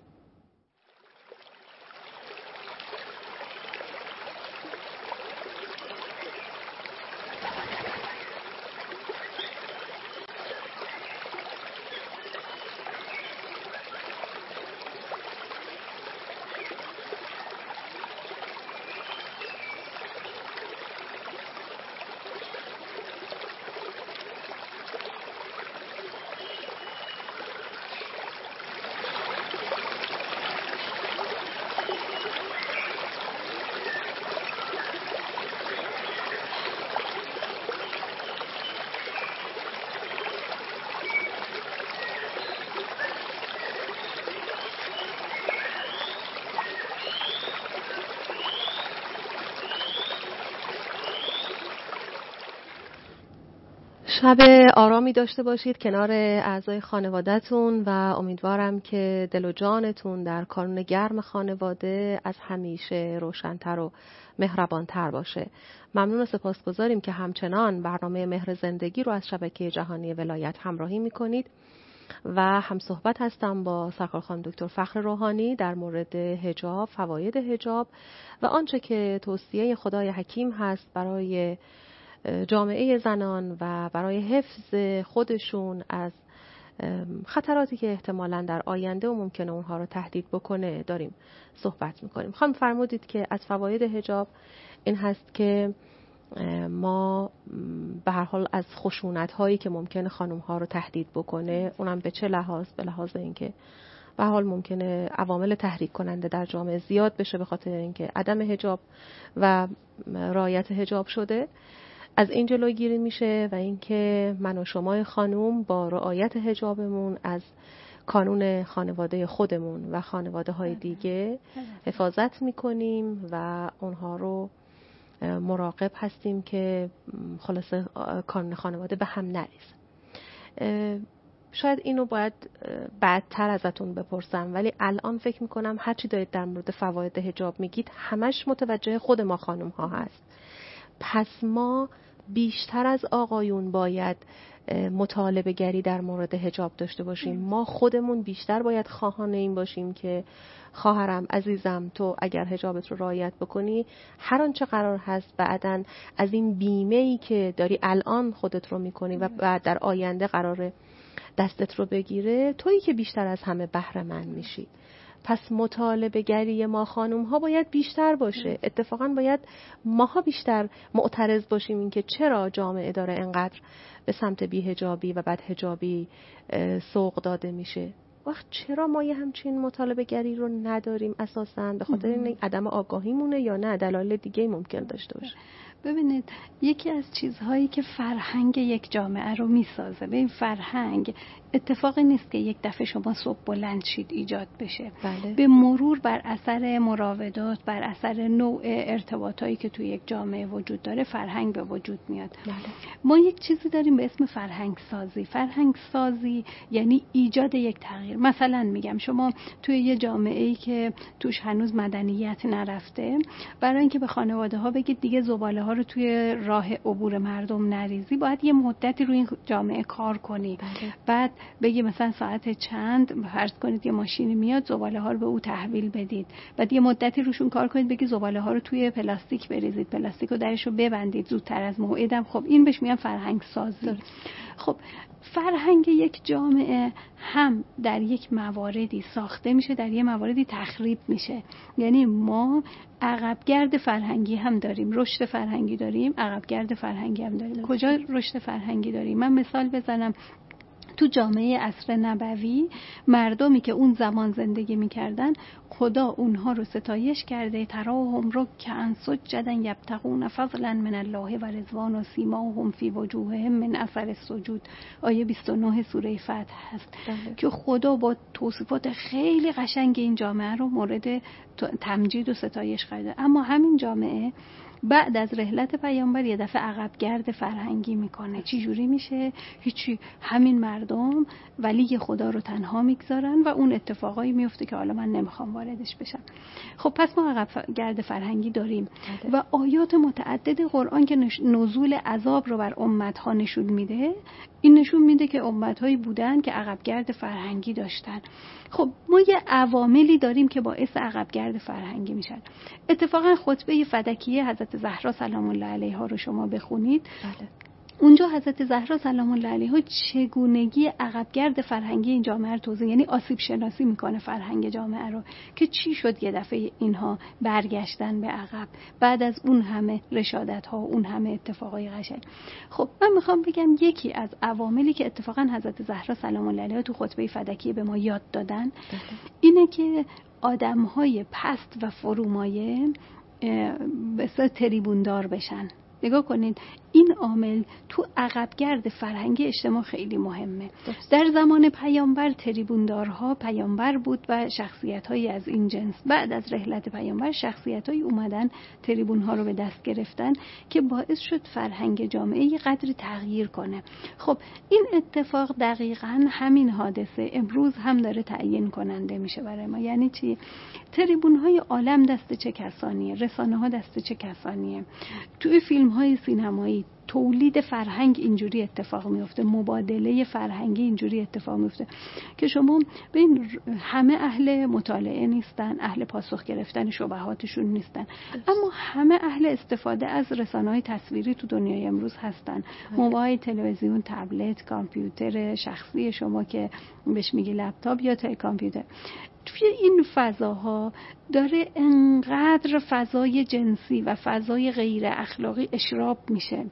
شب آرامی داشته باشید کنار اعضای خانواده‌تون و امیدوارم که دل و جانتون در کانون گرم خانواده از همیشه روشن‌تر و مهربان‌تر باشه. ممنون و سپاسگزاریم که همچنان برنامه مهر زندگی رو از شبکه جهانی ولایت همراهی می‌کنید و هم صحبت هستم با سرکار خانم دکتر فخر روحانی در مورد حجاب، فواید حجاب و آنچه که توصیه خدای حکیم هست برای جامعه زنان و برای حفظ خودشون از خطراتی که احتمالاً در آینده و ممکنه اونها رو تهدید بکنه داریم صحبت میکنیم. خانم فرمودید که از فواید حجاب این هست که ما به هر حال از خشونت هایی که ممکنه خانم ها رو تهدید بکنه، اونم به چه لحاظ؟ به لحاظ اینکه به هر حال ممکنه عوامل تحریک کننده در جامعه زیاد بشه به خاطر اینکه عدم حجاب و رعایت حجاب شده، از این جلوگیری میشه و اینکه من و شما خانوم با رعایت حجابمون از کانون خانواده خودمون و خانواده های دیگه حفاظت میکنیم و اونها رو مراقب هستیم که خلاصه کانون خانواده به هم نریزه. شاید اینو باید بعدتر ازتون بپرسم، ولی الان فکر میکنم هرچی دارید در مورد فواید حجاب میگید همش متوجه خود ما خانم ها هست. پس ما بیشتر از آقایون باید مطالبه گری در مورد حجاب داشته باشیم. ما خودمون بیشتر باید خواهان این باشیم که خواهرم عزیزم تو اگر حجابت رو رعایت بکنی هر آنچه قرار هست بعداً از این بیمه‌ای که داری الان خودت رو میکنی و بعد در آینده قراره دستت رو بگیره، تویی که بیشتر از همه بهره مند میشی. پس مطالبه گری ما خانوم ها باید بیشتر باشه. اتفاقا باید ماها بیشتر معترض باشیم این که چرا جامعه داره انقدر به سمت بی‌حجابی و بدحجابی سوق داده میشه. وقت چرا ما یه همچین مطالبه گری رو نداریم؟ اساساً به خاطر این عدم آگاهیمونه یا نه دلایل دیگه ممکن داشته باشه؟
ببینید، یکی از چیزهایی که فرهنگ یک جامعه رو میسازه، به این فرهنگ اتفاقی نیست که یک دفعه شما صبح بلند شید ایجاد بشه.
بله.
به مرور بر اثر مراودات، بر اثر نوع ارتباطایی که توی یک جامعه وجود داره فرهنگ به وجود میاد.
بله.
ما یک چیزی داریم به اسم فرهنگ سازی. فرهنگ سازی یعنی ایجاد یک تغییر. مثلا میگم شما توی یه جامعه‌ای که توش هنوز مدنیت نرفته، برای اینکه به خانواده ها بگید دیگه زباله ها رو توی راه عبور مردم نریزی، باید یه مدتی روی این جامعه کار کنی.
بله.
بعد بگی مثلا ساعت چند فرض کنید یه ماشینی میاد زباله ها رو به او تحویل بدید، بعد یه مدتی روشون کار کنید بگی زباله ها رو توی پلاستیک بریزید، پلاستیک رو درش رو ببندید زودتر از موعدم. خب این بهش میگن فرهنگ سازی. داره. خب فرهنگ یک جامعه هم در یک مواردی ساخته میشه، در یک مواردی تخریب میشه. یعنی ما عقبگرد فرهنگی هم داریم، رشد فرهنگی داریم، عقبگرد فرهنگی هم داریم. کجا رشد فرهنگی داریم؟ من مثال بزنم. تو جامعه عصر نبوی مردمی که اون زمان زندگی میکردن خدا اونها رو ستایش کرده، تراهم رکعا سجدا یبتغون فضلا من الله و رضوان و سیماهم فی وجوههم من اثر السجود. آیه بیست و نه سوره فتح هست ده. که خدا با توصیفات خیلی قشنگ این جامعه رو مورد تمجید و ستایش کرده. اما همین جامعه بعد از رحلت پیامبر یه دفعه عقب گرد فرهنگی میکنه. چی جوری میشه؟ هیچی، همین مردم ولی خدا رو تنها میگذارن و اون اتفاقایی میفته که حالا من نمیخوام واردش بشم. خب پس ما عقب گرد فرهنگی داریم و آیات متعدد قرآن که نزول عذاب رو بر امتها نشون میده، این نشون میده که امتهایی بودن که عقبگرد فرهنگی داشتن. خب ما یه عواملی داریم که باعث عقبگرد فرهنگی میشن. اتفاقا خطبه فدکیه حضرت زهرا سلام الله علیها رو شما بخونید، بله. اونجا حضرت زهرا سلام الله علیها چگونگی عقبگرد فرهنگی این جامعه رو توضیح، یعنی آسیب شناسی میکنه فرهنگ جامعه رو که چی شد یه دفعه اینها برگشتن به عقب بعد از اون همه رشادت ها و اون همه اتفاقای قشنگ. خب من میخوام بگم یکی از عواملی که اتفاقا حضرت زهرا سلام الله علیها تو خطبه فدکیه به ما یاد دادن اینه که آدمهای پست و فرومایه به اصطلاح تریبوندار بشن. نگاه کنید این عامل تو عقبگرد فرهنگی اجتماع خیلی مهمه. درست. در زمان پیامبر تریبوندارها پیامبر بود و شخصیت‌هایی از این جنس. بعد از رحلت پیامبر شخصیت‌هایی اومدن تریبون‌ها رو به دست گرفتن که باعث شد فرهنگ جامعه یه قدری تغییر کنه. خب این اتفاق دقیقاً همین حادثه امروز هم داره تعیین کننده میشه برای ما. یعنی چی؟ تریبون‌های عالم دست چه کسانیه؟ رسانه‌ها دست چه کسانیه؟ توی فیلم‌های سینمایی تولید فرهنگ اینجوری اتفاق میفته، مبادله فرهنگی اینجوری اتفاق میفته که شما ببین همه اهل مطالعه نیستن، اهل پاسخ گرفتن شبهاتشون نیستن، اما همه اهل استفاده از رسانه‌های تصویری تو دنیای امروز هستن. موبایل، تلویزیون، تبلت، کامپیوتر شخصی شما که بهش میگی لپتاپ یا تای کامپیوتر، توی این فضاها داره انقدر فضای جنسی و فضای غیر اخلاقی اشراب میشه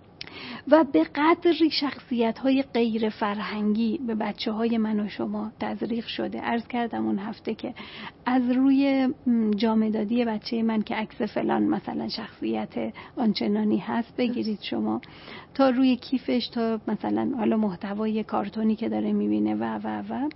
و به قدری شخصیت‌های غیر فرهنگی به بچه‌های من و شما تزریق شده. عرض کردم اون هفته که از روی جامدادی بچه من که عکس فلان مثلا شخصیت آنچنانی هست بگیرید شما، تا روی کیفش، تا مثلا حالا محتوای کارتونی که داره میبینه و و و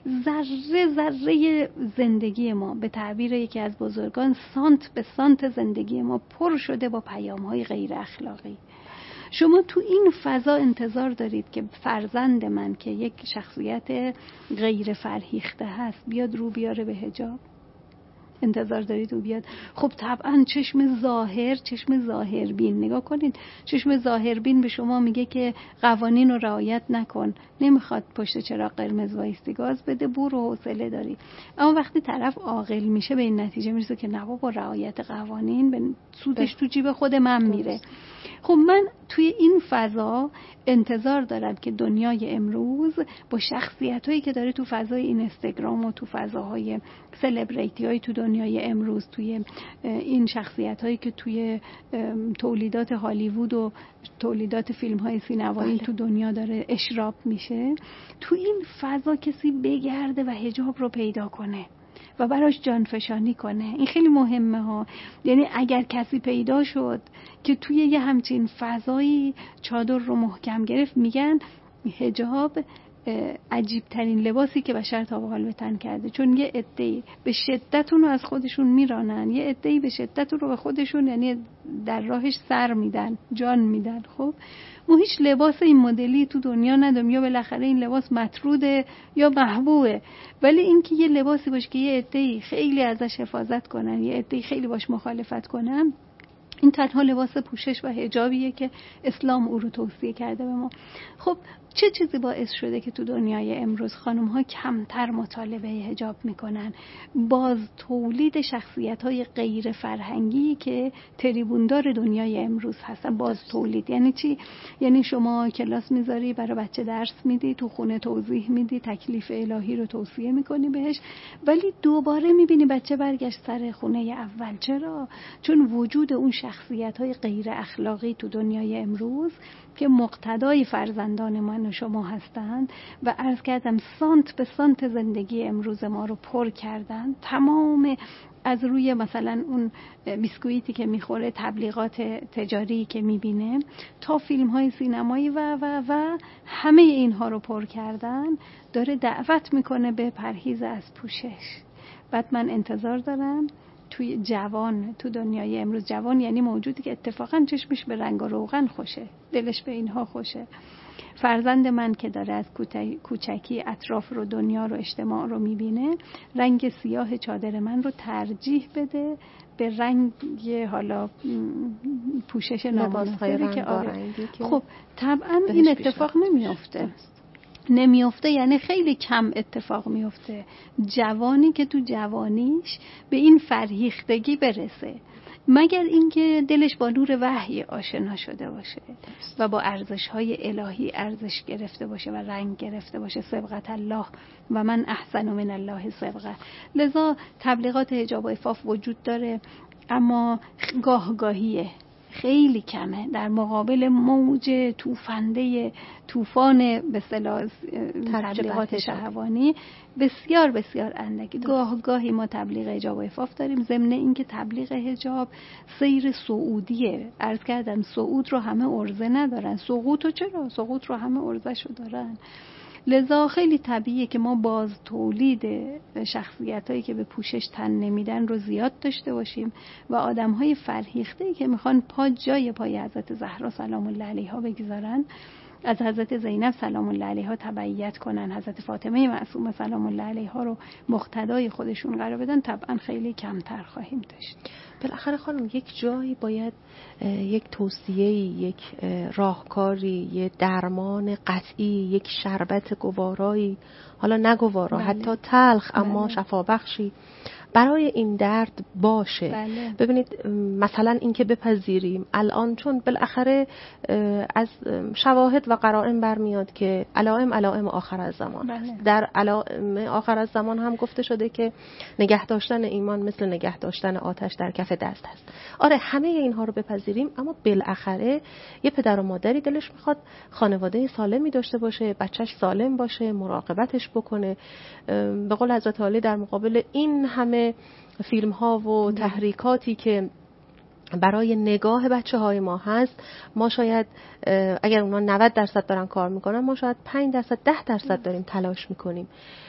ذره ذره زندگی ما، به تعبیر یکی از بزرگان سانت به سانت زندگی ما پر شده با پیام‌های غیر اخلاقی. شما تو این فضا انتظار دارید که فرزند من که یک شخصیت غیر فرهیخته هست بیاد رو بیاره به حجاب؟ انتظار دارید او بیاد؟ خب طبعا چشم ظاهر، چشم ظاهربین، نگاه کنید، چشم ظاهربین به شما میگه که قوانین رو رعایت نکن، نمیخواد پشت چراغ قرمز وایستی، گاز بده، برو، حوصله داری. اما وقتی طرف عاقل میشه به این نتیجه میرسه که نه بابا، رعایت قوانین به سودش تو جیب خود من میره. خب من توی این فضا انتظار دارم که دنیای امروز با شخصیتایی که داره تو فضای اینستاگرام و تو فضاهای سلبریتی های تو دنیای امروز، توی این شخصیتایی که توی تولیدات هالیوود و تولیدات فیلم های سینمایی تو دنیا داره اشراب میشه، تو این فضا کسی بگرده و حجاب رو پیدا کنه و براش جانفشانی کنه. این خیلی مهمه ها. یعنی اگر کسی پیدا شد که توی یه همچین فضایی چادر رو محکم گرفت، میگن حجاب عجیب ترین لباسی که بشر تا به حال به تن کرده، چون یه عده‌ای به شدت اونو از خودشون میرانن، یه عده‌ای به شدت رو به خودشون یعنی در راهش سر میدن، جان میدن. خب ما هیچ لباس این مدلی تو دنیا نداریم، یا بالاخره این لباس مطروده یا محبوبه، ولی این که یه لباسی باشه که یه عده‌ای خیلی ازش حفاظت کنن، یه عده‌ای خیلی باش مخالفت کنن، این تنها لباس پوشش و حجابیه که اسلام او رو توصیه کرده به ما. خب چه چیزی باعث شده که تو دنیای امروز خانم ها کمتر مطالبه حجاب میکنن؟ باز تولید شخصیت های غیر فرهنگی که تریبوندار دنیای امروز هستن. باز تولید یعنی چی؟ یعنی شما کلاس میذاری برای بچه درس میدی، تو خونه توضیح میدی، تکلیف الهی رو توصیه میکنی بهش، ولی دوباره میبینی بچه برگشت سر خونه اول. چرا؟ چون وجود اون شخصیت های غیر اخلاقی تو دنیای امروز که مقتدای فرزندان من و شما هستند و عرض کردم سانت به سانت زندگی امروز ما رو پر کردن. تمام از روی مثلا اون بیسکویتی که میخوره، تبلیغات تجاری که میبینه، تا فیلم های سینمایی و و و همه اینها رو پر کردن، داره دعوت میکنه به پرهیز از پوشش. بعد من انتظار دارم توی جوان، تو دنیای امروز جوان یعنی موجودی که اتفاقا چشمش به رنگ و روغن خوشه، دلش به اینها خوشه. فرزند من که داره از کوچکی اطراف رو، دنیا رو، اجتماع رو میبینه، رنگ سیاه چادر من رو ترجیح بده به رنگ حالا پوشش نامناسبی که آره. خب طبعا این اتفاق نمیافته نمیافته یعنی خیلی کم اتفاق میافته جوانی که تو جوانیش به این فرهیختگی برسه، مگر اینکه دلش با نور وحی آشنا شده باشه و با ارزش‌های الهی ارزش گرفته باشه و رنگ گرفته باشه. صبغت الله و من احسن من الله صبغه. لذا تبلیغات حجاب و عفاف وجود داره، اما گاه گاهیه، خیلی کمه در مقابل موج توفنده طوفان به اصطلاح تبلیغات شهوانی، بسیار بسیار اندکی. گاه گاهی ما تبلیغ حجاب و عفاف داریم، ضمن اینکه تبلیغ حجاب سیر صعودیه. عرض کردم صعود رو همه عرضه ندارن، سقوط رو چرا؟ سقوط رو همه عرضه‌شو دارن. لذا خیلی طبیعیه که ما باز تولید شخصیتایی که به پوشش تن نمیدن رو زیاد داشته باشیم و آدمهای فرهیخته‌ای که میخوان پا جای پای حضرت زهرا سلام الله علیها بگذارن، از حضرت زینب سلام الله علیها تبعیت کنن، حضرت فاطمه معصومه سلام الله علیها رو مقتدای خودشون قرار بدن، طبعا خیلی کمتر خواهیم داشت.
بالاخره خانم یک جایی باید یک توصیه، یک راهکاری، یک درمان قطعی، یک شربت گوارایی، حالا نه گوارا، بله. حتی تلخ اما بله. شفابخشی برای این درد باشه.
بله.
ببینید مثلا این که بپذیریم الان، چون بالاخره از شواهد و قرائن برمیاد که علائم علائم آخر از زمان.
بله.
در علائم آخر از زمان هم گفته شده که نگه داشتن ایمان مثل نگه داشتن آتش در کف دست هست. آره همه اینها رو بپذیریم، اما بالاخره یه پدر و مادری دلش میخواد خانواده سالمی داشته باشه، بچهش سالم باشه، مراقبتش بکنه. به قول حضرت علی در مقابل این همه فیلم ها و تحریکاتی که برای نگاه بچه های ما هست، ما شاید اگر اونا نود درصد دارن کار میکنن، ما شاید پنج درصد ده درصد داریم تلاش میکنیم.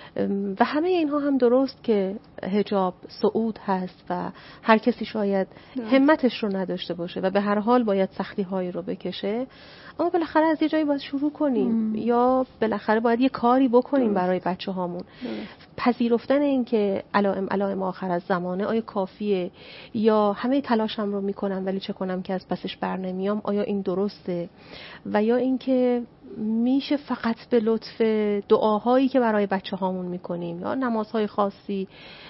و همه اینها هم درست که حجاب صعود هست و هر کسی شاید همتش رو نداشته باشه و به هر حال باید سختی هایی رو بکشه، اما بالاخره از یه جایی باید شروع کنیم ام. یا بالاخره باید یه کاری بکنیم درست. برای بچه هامون. پذیرفتن این که علائم علائم آخر از زمانه آیا کافیه یا همه تلاشم رو میکنم ولی چه کنم که از پسش بر نمیام، آیا این درسته؟ و یا این که میشه فقط به لطف دعاهایی که برای بچه هامون میکنیم یا نمازهای خاصی،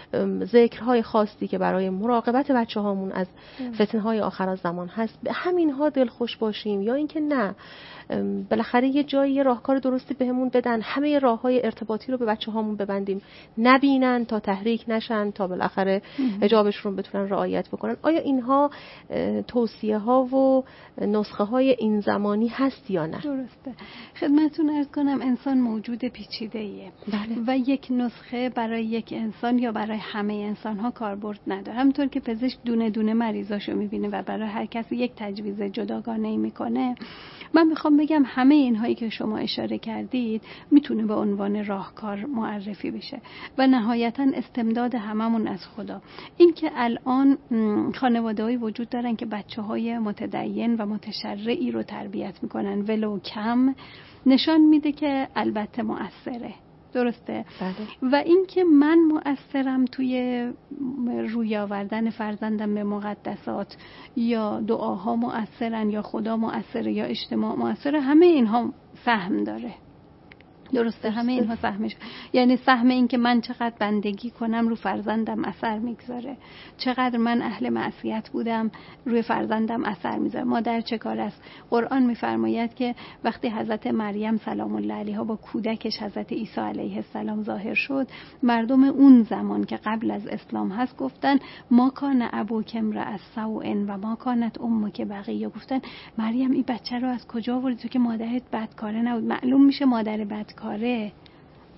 ذکرهای خاصی که برای مراقبت بچه هامون از فتنه های آخر از زمان هست، به همین ها دل خوش باشیم، یا اینکه نه بالاخره یه جایی یه راهکار درستی بهمون بدن، همه راههای ارتباطی رو به بچه هامون ببندیم، نبینن تا تحریک نشن، تا بالاخره حجابشون بتونن رعایت بکنن. آیا اینها توصیه ها و نسخه های این زمانی هست یا نه؟
درسته. خدمتتون عرض کنم انسان موجود پیچیده ایه و یک نسخه برای یک انسان یا برای همه انسان ها کاربرد نداره. همونطور که پزشک دونه دونه مریضاشو میبینه و برای هر کسی یک تجویز جداگانه ای میکنه، من میخوام بگم همه اینهایی که شما اشاره کردید میتونه به عنوان راهکار معرفی بشه و نهایتا استمداد هممون از خدا. این که الان خانواده‌ای وجود دارن که بچه‌های متدین و متشرعی رو تربیت میکنن ولو کم، نشان میده که البته مؤثره. درسته؟
بله.
و این که من مؤثرم توی روی آوردن فرزندم به مقدسات، یا دعاها مؤثرن، یا خدا مؤثره، یا اجتماع مؤثره، همه اینها سهم داره. درسته؟ همه اینها سهمش، یعنی سهم این که من چقدر بندگی کنم رو فرزندم اثر میگذاره، چقدر من اهل معصیت بودم روی فرزندم اثر میذاره. مادر چه کار است؟ قرآن میفرماید که وقتی حضرت مریم سلام الله علیها با کودکش حضرت عیسی علیه السلام ظاهر شد، مردم اون زمان که قبل از اسلام هست گفتن ما کان ابوک امرأ سوء و ما کانت امک بغیه. گفتن مریم این بچه رو از کجا آوردی تو که مادرت بدکاره نبود؟ معلوم میشه مادر بدکاره.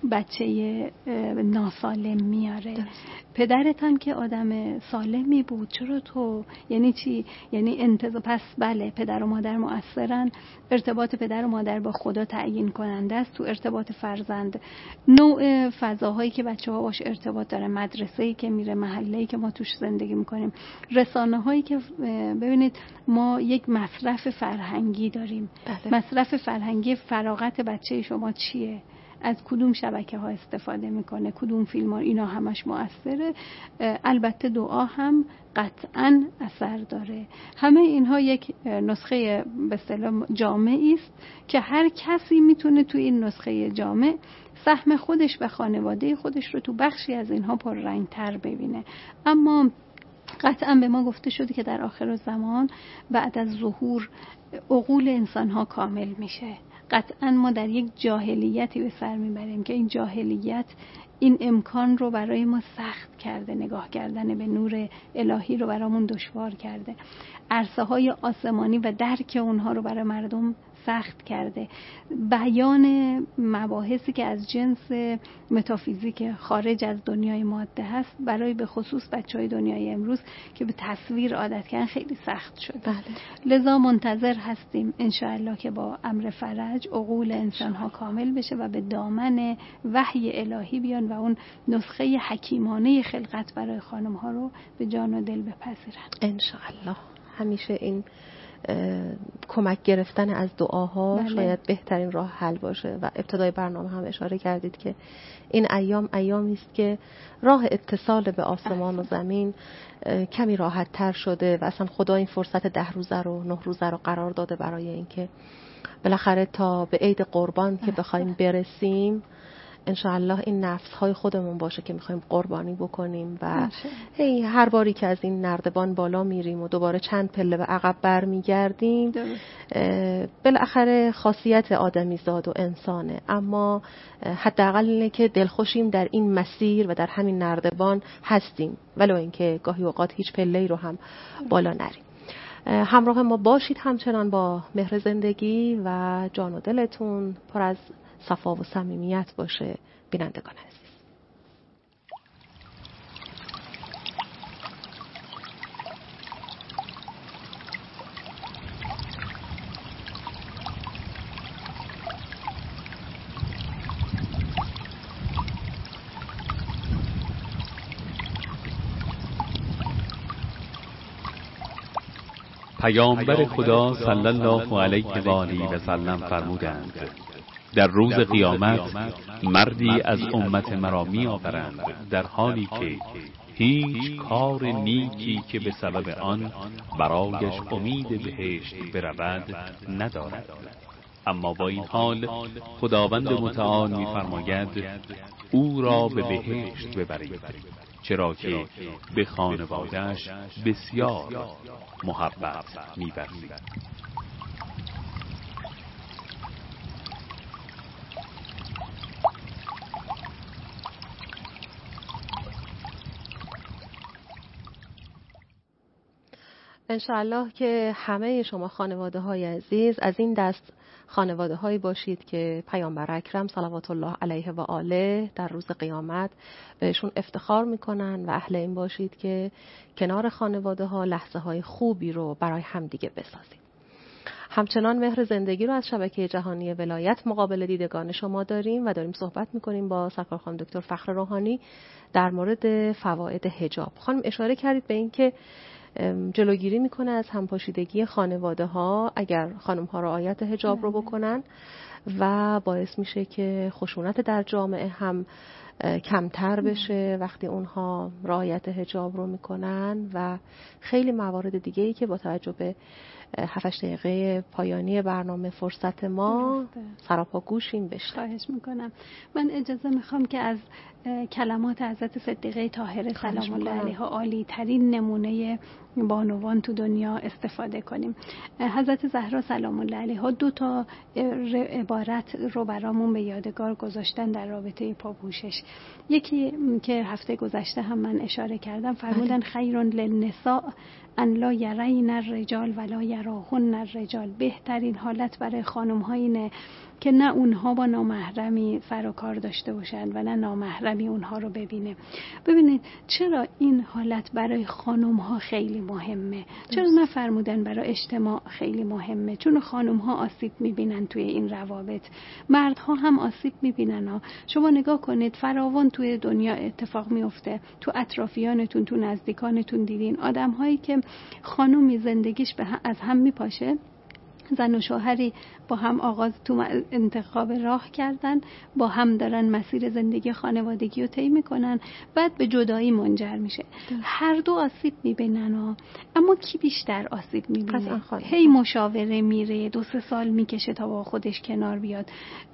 بچه ناسالم میاره. پدرت هم که آدم سالمی بود، چرا تو؟ یعنی چی؟ یعنی انتظار. پس بله، پدر و مادر مؤثرن. ارتباط پدر و مادر با خدا تعیین کننده است تو ارتباط فرزند. نوع فضاهایی که بچه‌ها باش ارتباط دارن، مدرسه‌ای که میره، محله‌ای که ما توش زندگی میکنیم، رسانه‌هایی که ببینید ما یک مصرف فرهنگی داریم. بله. مصرف فرهنگی فراغت بچه شما چیه؟ از کدوم شبکه ها استفاده میکنه، کدوم فیلم ها، اینا همش مؤثره. البته دعا هم قطعاً اثر داره. همه اینها یک نسخه به اصطلاح جامعی است که هر کسی میتونه تو این نسخه جامع سهم خودش و خانواده خودش رو تو بخشی از اینها پررنگ‌تر ببینه. اما قطعاً به ما گفته شده که در آخر زمان بعد از ظهور عقول انسان‌ها کامل میشه. قطعاً ما در یک جاهلیتی به سر میبریم که این جاهلیت این امکان رو برای ما سخت کرده، نگاه کردن به نور الهی رو برامون دشوار کرده، عرصه های آسمانی و درک اونها رو برای مردم سخت کرده، بیان مباحثی که از جنس متافیزیک خارج از دنیای ماده هست برای به خصوص بچهای دنیای امروز که به تصویر عادت کردن خیلی سخت شد.
بله.
لذا منتظر هستیم انشاءالله که با امر فرج عقول انسانها کامل بشه و به دامن وحی الهی بیان و اون نسخه حکیمانه خلقت برای خانم ها رو به جان و دل بپذیرن
انشاءالله. همیشه این کمک گرفتن از دعاها بله. شاید بهترین راه حل باشه و ابتدای برنامه هم اشاره کردید که این ایام ایامی است که راه اتصال به آسمان و زمین کمی راحت تر شده و اصلا خدا این فرصت ده روزه رو نه روزه رو قرار داده برای اینکه بالاخره تا به عید قربان که بخوایم برسیم انشاءالله این نفس های خودمون باشه که میخوایم قربانی بکنیم و هی هر باری که از این نردبان بالا میریم و دوباره چند پله به عقب برمیگردیم بالاخره خاصیت آدمی زاد و انسانه، اما حداقل اینه که دلخوشیم در این مسیر و در همین نردبان هستیم ولو اینکه گاهی اوقات هیچ پله‌ای رو هم بالا نریم. همراه ما باشید همچنان با مهر زندگی و جان و دلتون پر از صفا و صمیمیت باشه. بینندگان عزیز،
پیامبر خدا صلی الله علیه و آله و سلم فرمودند در روز قیامت مردی از امت مرا می آورند در حالی که هیچ کار نیکی که به سبب آن برایش امید بهشت برود ندارد، اما با این حال خداوند متعال می فرماید او را به بهشت ببرید، چرا که به خانواده‌اش بسیار محبت می ورزید.
انشاءالله که همه شما خانواده های عزیز از این دست خانواده هایی باشید که پیامبر اکرم صلوات الله علیه و آله در روز قیامت بهشون افتخار میکنن و اهل این باشید که کنار خانواده ها لحظه های خوبی رو برای همدیگه بسازید. همچنان مهر زندگی رو از شبکه جهانی ولایت مقابل دیدگان شما داریم و داریم صحبت میکنیم با سرکار خانم دکتر فخر روحانی در مورد فواید حجاب. خانم اشاره کردید به این که جلوگیری میکنه از همپاشیدگی خانواده ها اگر خانم ها رعایت حجاب رو بکنن و باعث میشه که خشونت در جامعه هم کمتر بشه وقتی اونها رعایت حجاب رو میکنن و خیلی موارد دیگه‌ای که با توجه به هفت هشت دقیقه پایانی برنامه فرصت ما سراپا گوشیم بشه.
خواهش میکنم. من اجازه میخوام که از کلمات حضرت صدیقه طاهره سلام الله علیها عالی ترین نمونه بانوان تو دنیا استفاده کنیم. حضرت زهرا سلام الله علیها دو تا عبارت رو برامون به یادگار گذاشتن در رابطه پاپوشش. یکی که هفته گذشته هم من اشاره کردم، فرمودن خیرون للنساء ان لا یرین الرجال ولا یراهن الرجال. بهترین حالت برای خانم ها اینه که نه اونها با نامحرمی سر و کار داشته باشن و نه نامحرمی اونها رو ببینه. ببینید چرا این حالت برای خانم ها خیلی مهمه؟ چرا نفرمودن برای اجتماع خیلی مهمه؟ چون خانم ها آسیب میبینن توی این روابط، مردها هم آسیب میبینن ها. شما نگاه کنید فراوان توی دنیا اتفاق میفته، تو اطرافیانتون، تو نزدیکانتون دیدین آدم هایی که خانومی زندگیش به هم از هم میپاشه، زن و شوهری با هم آغاز تو انتخاب راه کردن، با هم دارن مسیر زندگی خانوادگی رو طی میکنن، بعد به جدایی منجر میشه. هر دو آسیب میبینن ها. اما کی بیشتر آسیب میبینه؟ هی مشاوره میره، دو سه سال میکشه تا با خودش کنار بیاد.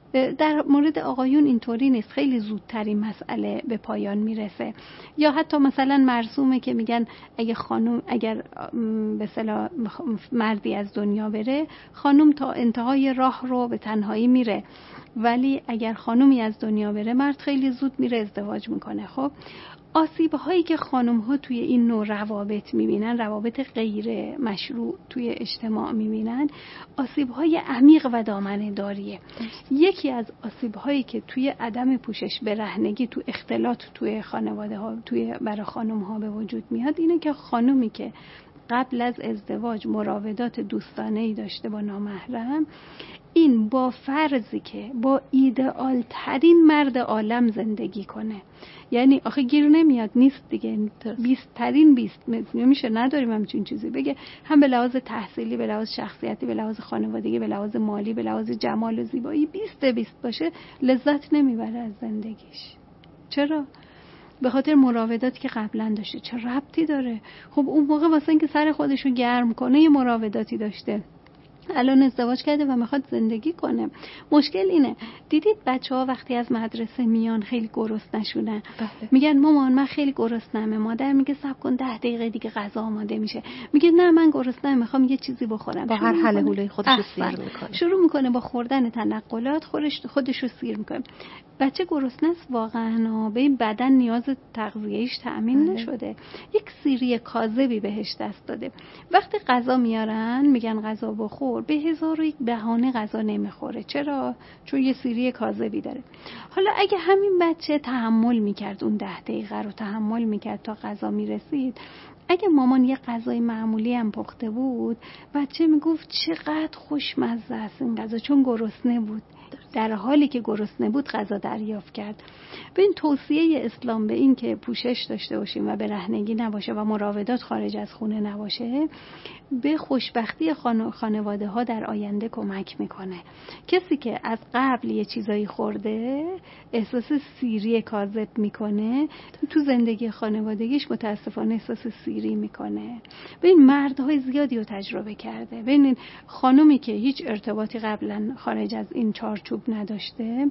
در مورد آقایون اینطوری نیست، خیلی زودتر این مسئله به پایان میرسه. یا حتی مثلا مرسومه که میگن اگه خانم اگر به اصطلاح مردی از دنیا بره، خانم تا انتهای راه رو به تنهایی میره، ولی اگر خانومی از دنیا بره مرد خیلی زود میره ازدواج میکنه. خب آسیب هایی که خانم ها توی این نوع روابط میبینن، روابط غیر مشروع توی اجتماع میبینن، آسیب های عمیق و دامنه داریه. یکی از آسیب هایی که توی عدم پوشش برهنگی، تو اختلاط توی خانواده ها، توی برای خانم ها به وجود میاد اینه که خانومی که قبل از ازدواج مراودات دوستانه‌ای داشته با نامحرم، این با فرضی که با ایدئال ترین مرد عالم زندگی کنه، یعنی آخه گیر نمیاد، نیست دیگه، بیست ترین بیست نمیشه، نداریم همچین چیزی بگه، هم به لحاظ تحصیلی، به لحاظ شخصیتی، به لحاظ خانوادگی، به لحاظ مالی، به لحاظ جمال و زیبایی بیست بیست باشه، لذت نمیبره از زندگیش. چرا؟ به خاطر مراوداتی که قبلا داشته. چه ربطی داره؟ خب اون موقع واسه اینکه سر خودشو گرم کنه یه مراوداتی داشته، الان ازدواج کرده و میخواد زندگی کنه. مشکل اینه، دیدید بچه ها وقتی از مدرسه میان خیلی گرسنه‌شونن، میگن مامان من خیلی گرسنمه، مادر میگه صبر کن ده دقیقه دیگه غذا آماده میشه، میگه نه من گرسنه‌ام میخوام یه چیزی بخورم،
با هر حل هوله خودشو سیر میکنه،
شروع میکنه با خوردن تنقلات خودش خودشو سیر میکنه. بچه گرسنه است واقعا، به این بدن نیاز تغذیه‌ایش تأمین بله. نشده، یک سیری کاذبی بهش دست داده. وقتی غذا میارن میگن غذا بخور، به هزار و یک بهانه غذا نمیخوره. چرا؟ چون یه سیری کاذبی داره. حالا اگه همین بچه تحمل میکرد، اون ده دقیقه رو تحمل میکرد تا غذا میرسید، اگه مامان یه غذای معمولی هم پخته بود، بچه میگفت چقدر خوشمزه است این غذا، چون گرسنه بود. در حالی که گرسنه بود غذا دریافت کرد. به این توصیه اسلام به این که پوشش داشته باشیم و برهنگی نباشه و مراودات خارج از خونه نباشه، به خوشبختی خانواده ها در آینده کمک میکنه. کسی که از قبل یه چیزایی خورده احساس سیری کاذب میکنه، تو زندگی خانوادگیش متاسفانه احساس سیری میکنه. ببین مردهای زیادی رو تجربه کرده، ببین خانومی که هیچ ارتباطی قبلا خارج از این چارچوب نداشته،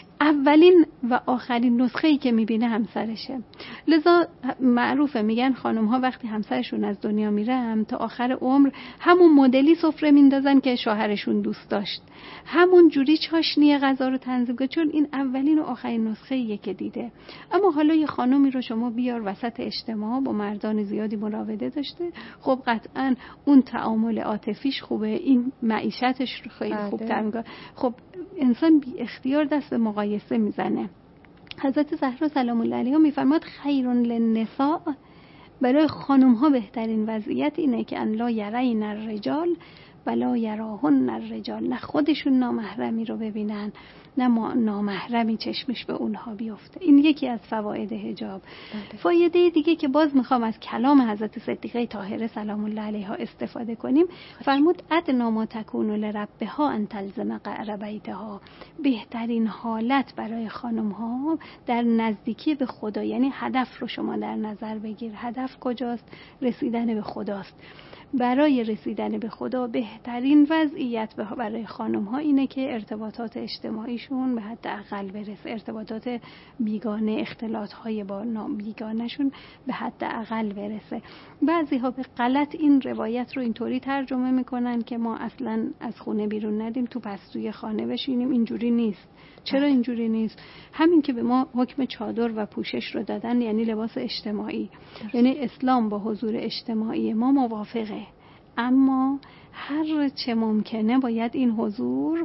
اولین و آخرین نسخه‌ای که میبینه همسرشه. لذا معروفه، میگن خانم ها وقتی همسرشون از دنیا میرن تا آخر عمر همون مدلی سفره میندازن که شوهرشون دوست داشت، همون جوری چاشنی غذا رو تنظیم کنه، چون این اولین و آخرین نسخه‌ایه که دیده. اما حالا یه خانمی رو شما بیار وسط اجتماع، با مردان زیادی مراوده داشته، خب قطعاً اون تعامل عاطفیش خوبه، این معیشتش خیلی خوب‌تر میکنه، خب انسان بی اختیار دست به مقایسه میزنه. حضرت زهرا سلام الله علیها میفرماد خیرون للنساء، برای خانم ها بهترین وضعیت اینه که ان لا یرین الرجال ولا یراهن الرجال، نه خودشون نامحرمی رو ببینن نه نامحرمی چشمش به اونها بیفته. این یکی از فواید حجاب. بله. فایده دیگه که باز میخوام از کلام حضرت صدیقه طاهره سلام الله علیها استفاده کنیم، فرمود ادنا ما تکون لربها ان تلزم قعر بیتها، بهترین حالت برای خانم ها در نزدیکی به خدا، یعنی هدف رو شما در نظر بگیر، هدف کجاست؟ رسیدن به خداست. برای رسیدن به خدا بهترین وضعیت برای خانم ها اینه که ارتباطات اجتماعیشون به حد اقل برسه، ارتباطات بیگانه، اختلاط های با بیگانهشون به حد اقل برسه. بعضی ها به غلط این روایت رو اینطوری ترجمه میکنن که ما اصلا از خونه بیرون ندیم، تو پستوی خانه بشینیم. اینجوری نیست. چرا اینجوری نیست؟ همین که به ما حکم چادر و پوشش رو دادن، یعنی لباس اجتماعی، یعنی اسلام با حضور اجتماعی ما موافقه، اما هر چه ممکنه باید این حضور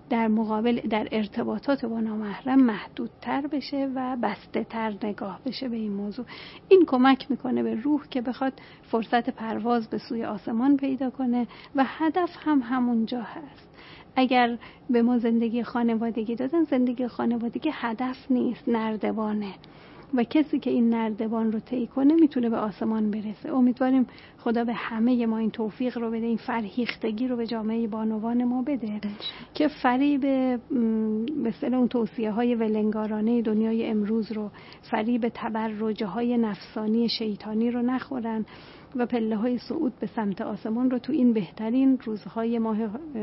در مقابل در ارتباطات با نامحرم محدودتر بشه و بسته تر نگاه بشه به این موضوع. این کمک میکنه به روح که بخواد فرصت پرواز به سوی آسمان پیدا کنه و هدف هم همونجا هست. اگر به ما زندگی خانوادگی دادن، زندگی خانوادگی هدف نیست، نردبانه و کسی که این نردبان رو طی کنه میتونه به آسمان برسه. امیدواریم خدا به همه ما این توفیق رو بده، این فرهیختگی رو به جامعه بانوان ما بده که فریب به اصطلاح اون توصیه های ولنگارانه دنیای امروز رو، فریب تبرج های نفسانی شیطانی رو نخورن و پله های صعود به سمت آسمان رو تو این بهترین روزهای ماه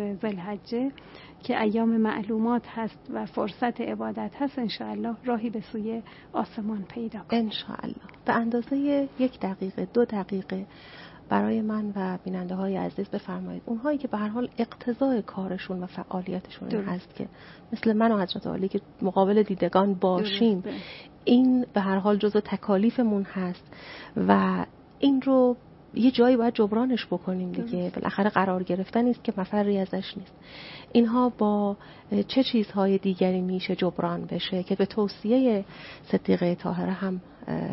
ذوالحجه که ایام معلومات هست و فرصت عبادت هست انشاءالله راهی به سوی آسمان پیدا کنیم.
انشاءالله. به اندازه یک دقیقه دو دقیقه برای من و بیننده های عزیز بفرمایید، اونهایی که به هر حال اقتضای کارشون و فعالیتشون این هست که مثل من و حضرت عالی که مقابل دیدگان باشیم، درسته. این به هر حال جزء تکالیفمون هست و این رو یه جایی باید جبرانش بکنیم دیگه. بالاخره قرار گرفتن است که مفری ازش نیست. اینها با چه چیزهای دیگری میشه جبران بشه که به توصیه صدیقه طاهره هم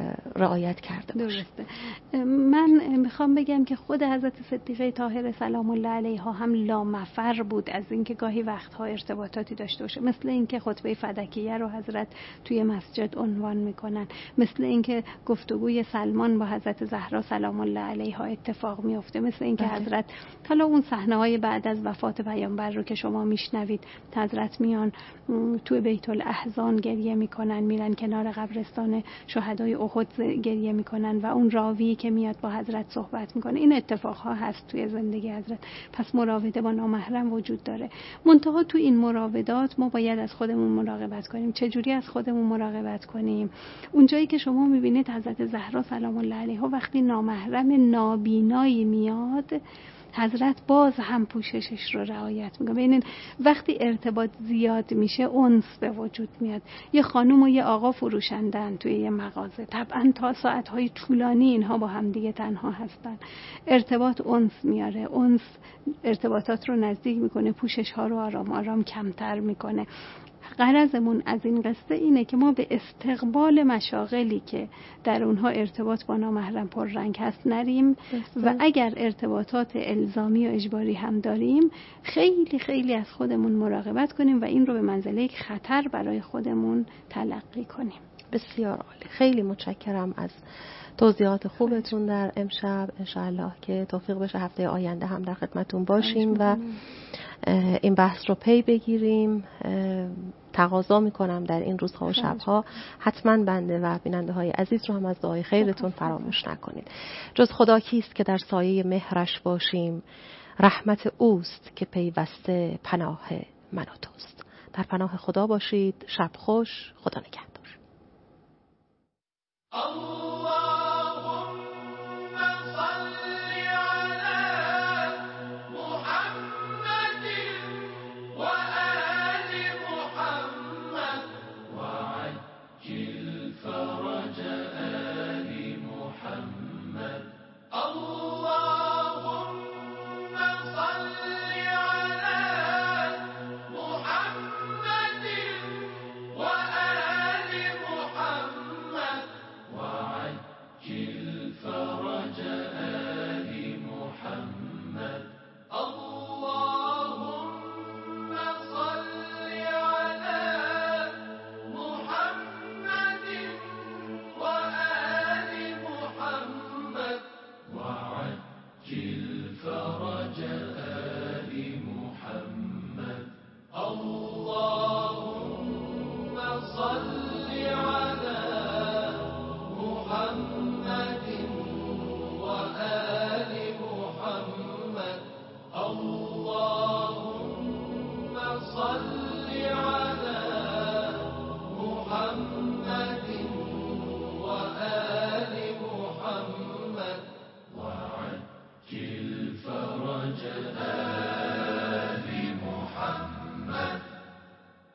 رعایت کرده باشه؟
درسته. من میخوام بگم که خود حضرت صدیقه طاهره سلام الله علیها هم لامفر بود از اینکه گاهی وقتها ارتباطاتی داشته باشه، مثل اینکه خطبه فدکیه رو حضرت توی مسجد عنوان میکنن، مثل اینکه گفتگوی سلمان با حضرت زهرا سلام الله علیها اتفاق میفته، مثل اینکه بله. حضرت حالا اون صحنه‌های بعد از وفات پیامبر رو که شما میشنوید، حضرت میان توی بیت الاحزان گریه میکنن، میرن کنار قبرستان شهدای احد گریه میکنن و اون راوی که میاد با حضرت صحبت میکنه. این اتفاقها هست توی زندگی حضرت. پس مراوده با نامحرم وجود داره. منتها تو این مراودات ما باید از خودمون مراقبت کنیم. چجوری از خودمون مراقبت کنیم؟ اونجایی که شما میبینید حضرت زهرا سلام الله علیها وقتی نامحرم نابینایی میاد، حضرت باز هم پوششش رو رعایت میکنه. ببینید وقتی ارتباط زیاد میشه انس به وجود میاد. یه خانم و یه آقا فروشندن توی یه مغازه، طبعا تا ساعتهای طولانی اینها با هم دیگه تنها هستن. ارتباط انس میاره، انس ارتباطات رو نزدیک میکنه، پوشش ها رو آرام آرام کمتر میکنه. غرضمون از این قصه اینه که ما به استقبال مشاغلی که در اونها ارتباط با نامحرم پررنگ هست نریم و اگر ارتباطات الزامی و اجباری هم داریم خیلی خیلی از خودمون مراقبت کنیم و این رو به منزله یک خطر برای خودمون تلقی کنیم.
بسیار عالی. خیلی متشکرم از توضیحات خوبتون در امشب. انشاءالله که توفیق بشه هفته آینده هم در خدمتون باشیم و این بحث رو پی بگیریم. تقاضا میکنم در این روزها و شبها حتما بنده و بیننده های عزیز رو هم از دعای خیرتون فراموش نکنید. جز خدا کیست که در سایه مهرش باشیم، رحمت اوست که پیوسته پناه من و توست. در پناه خدا باشید. شب خوش. خدا نگهدار.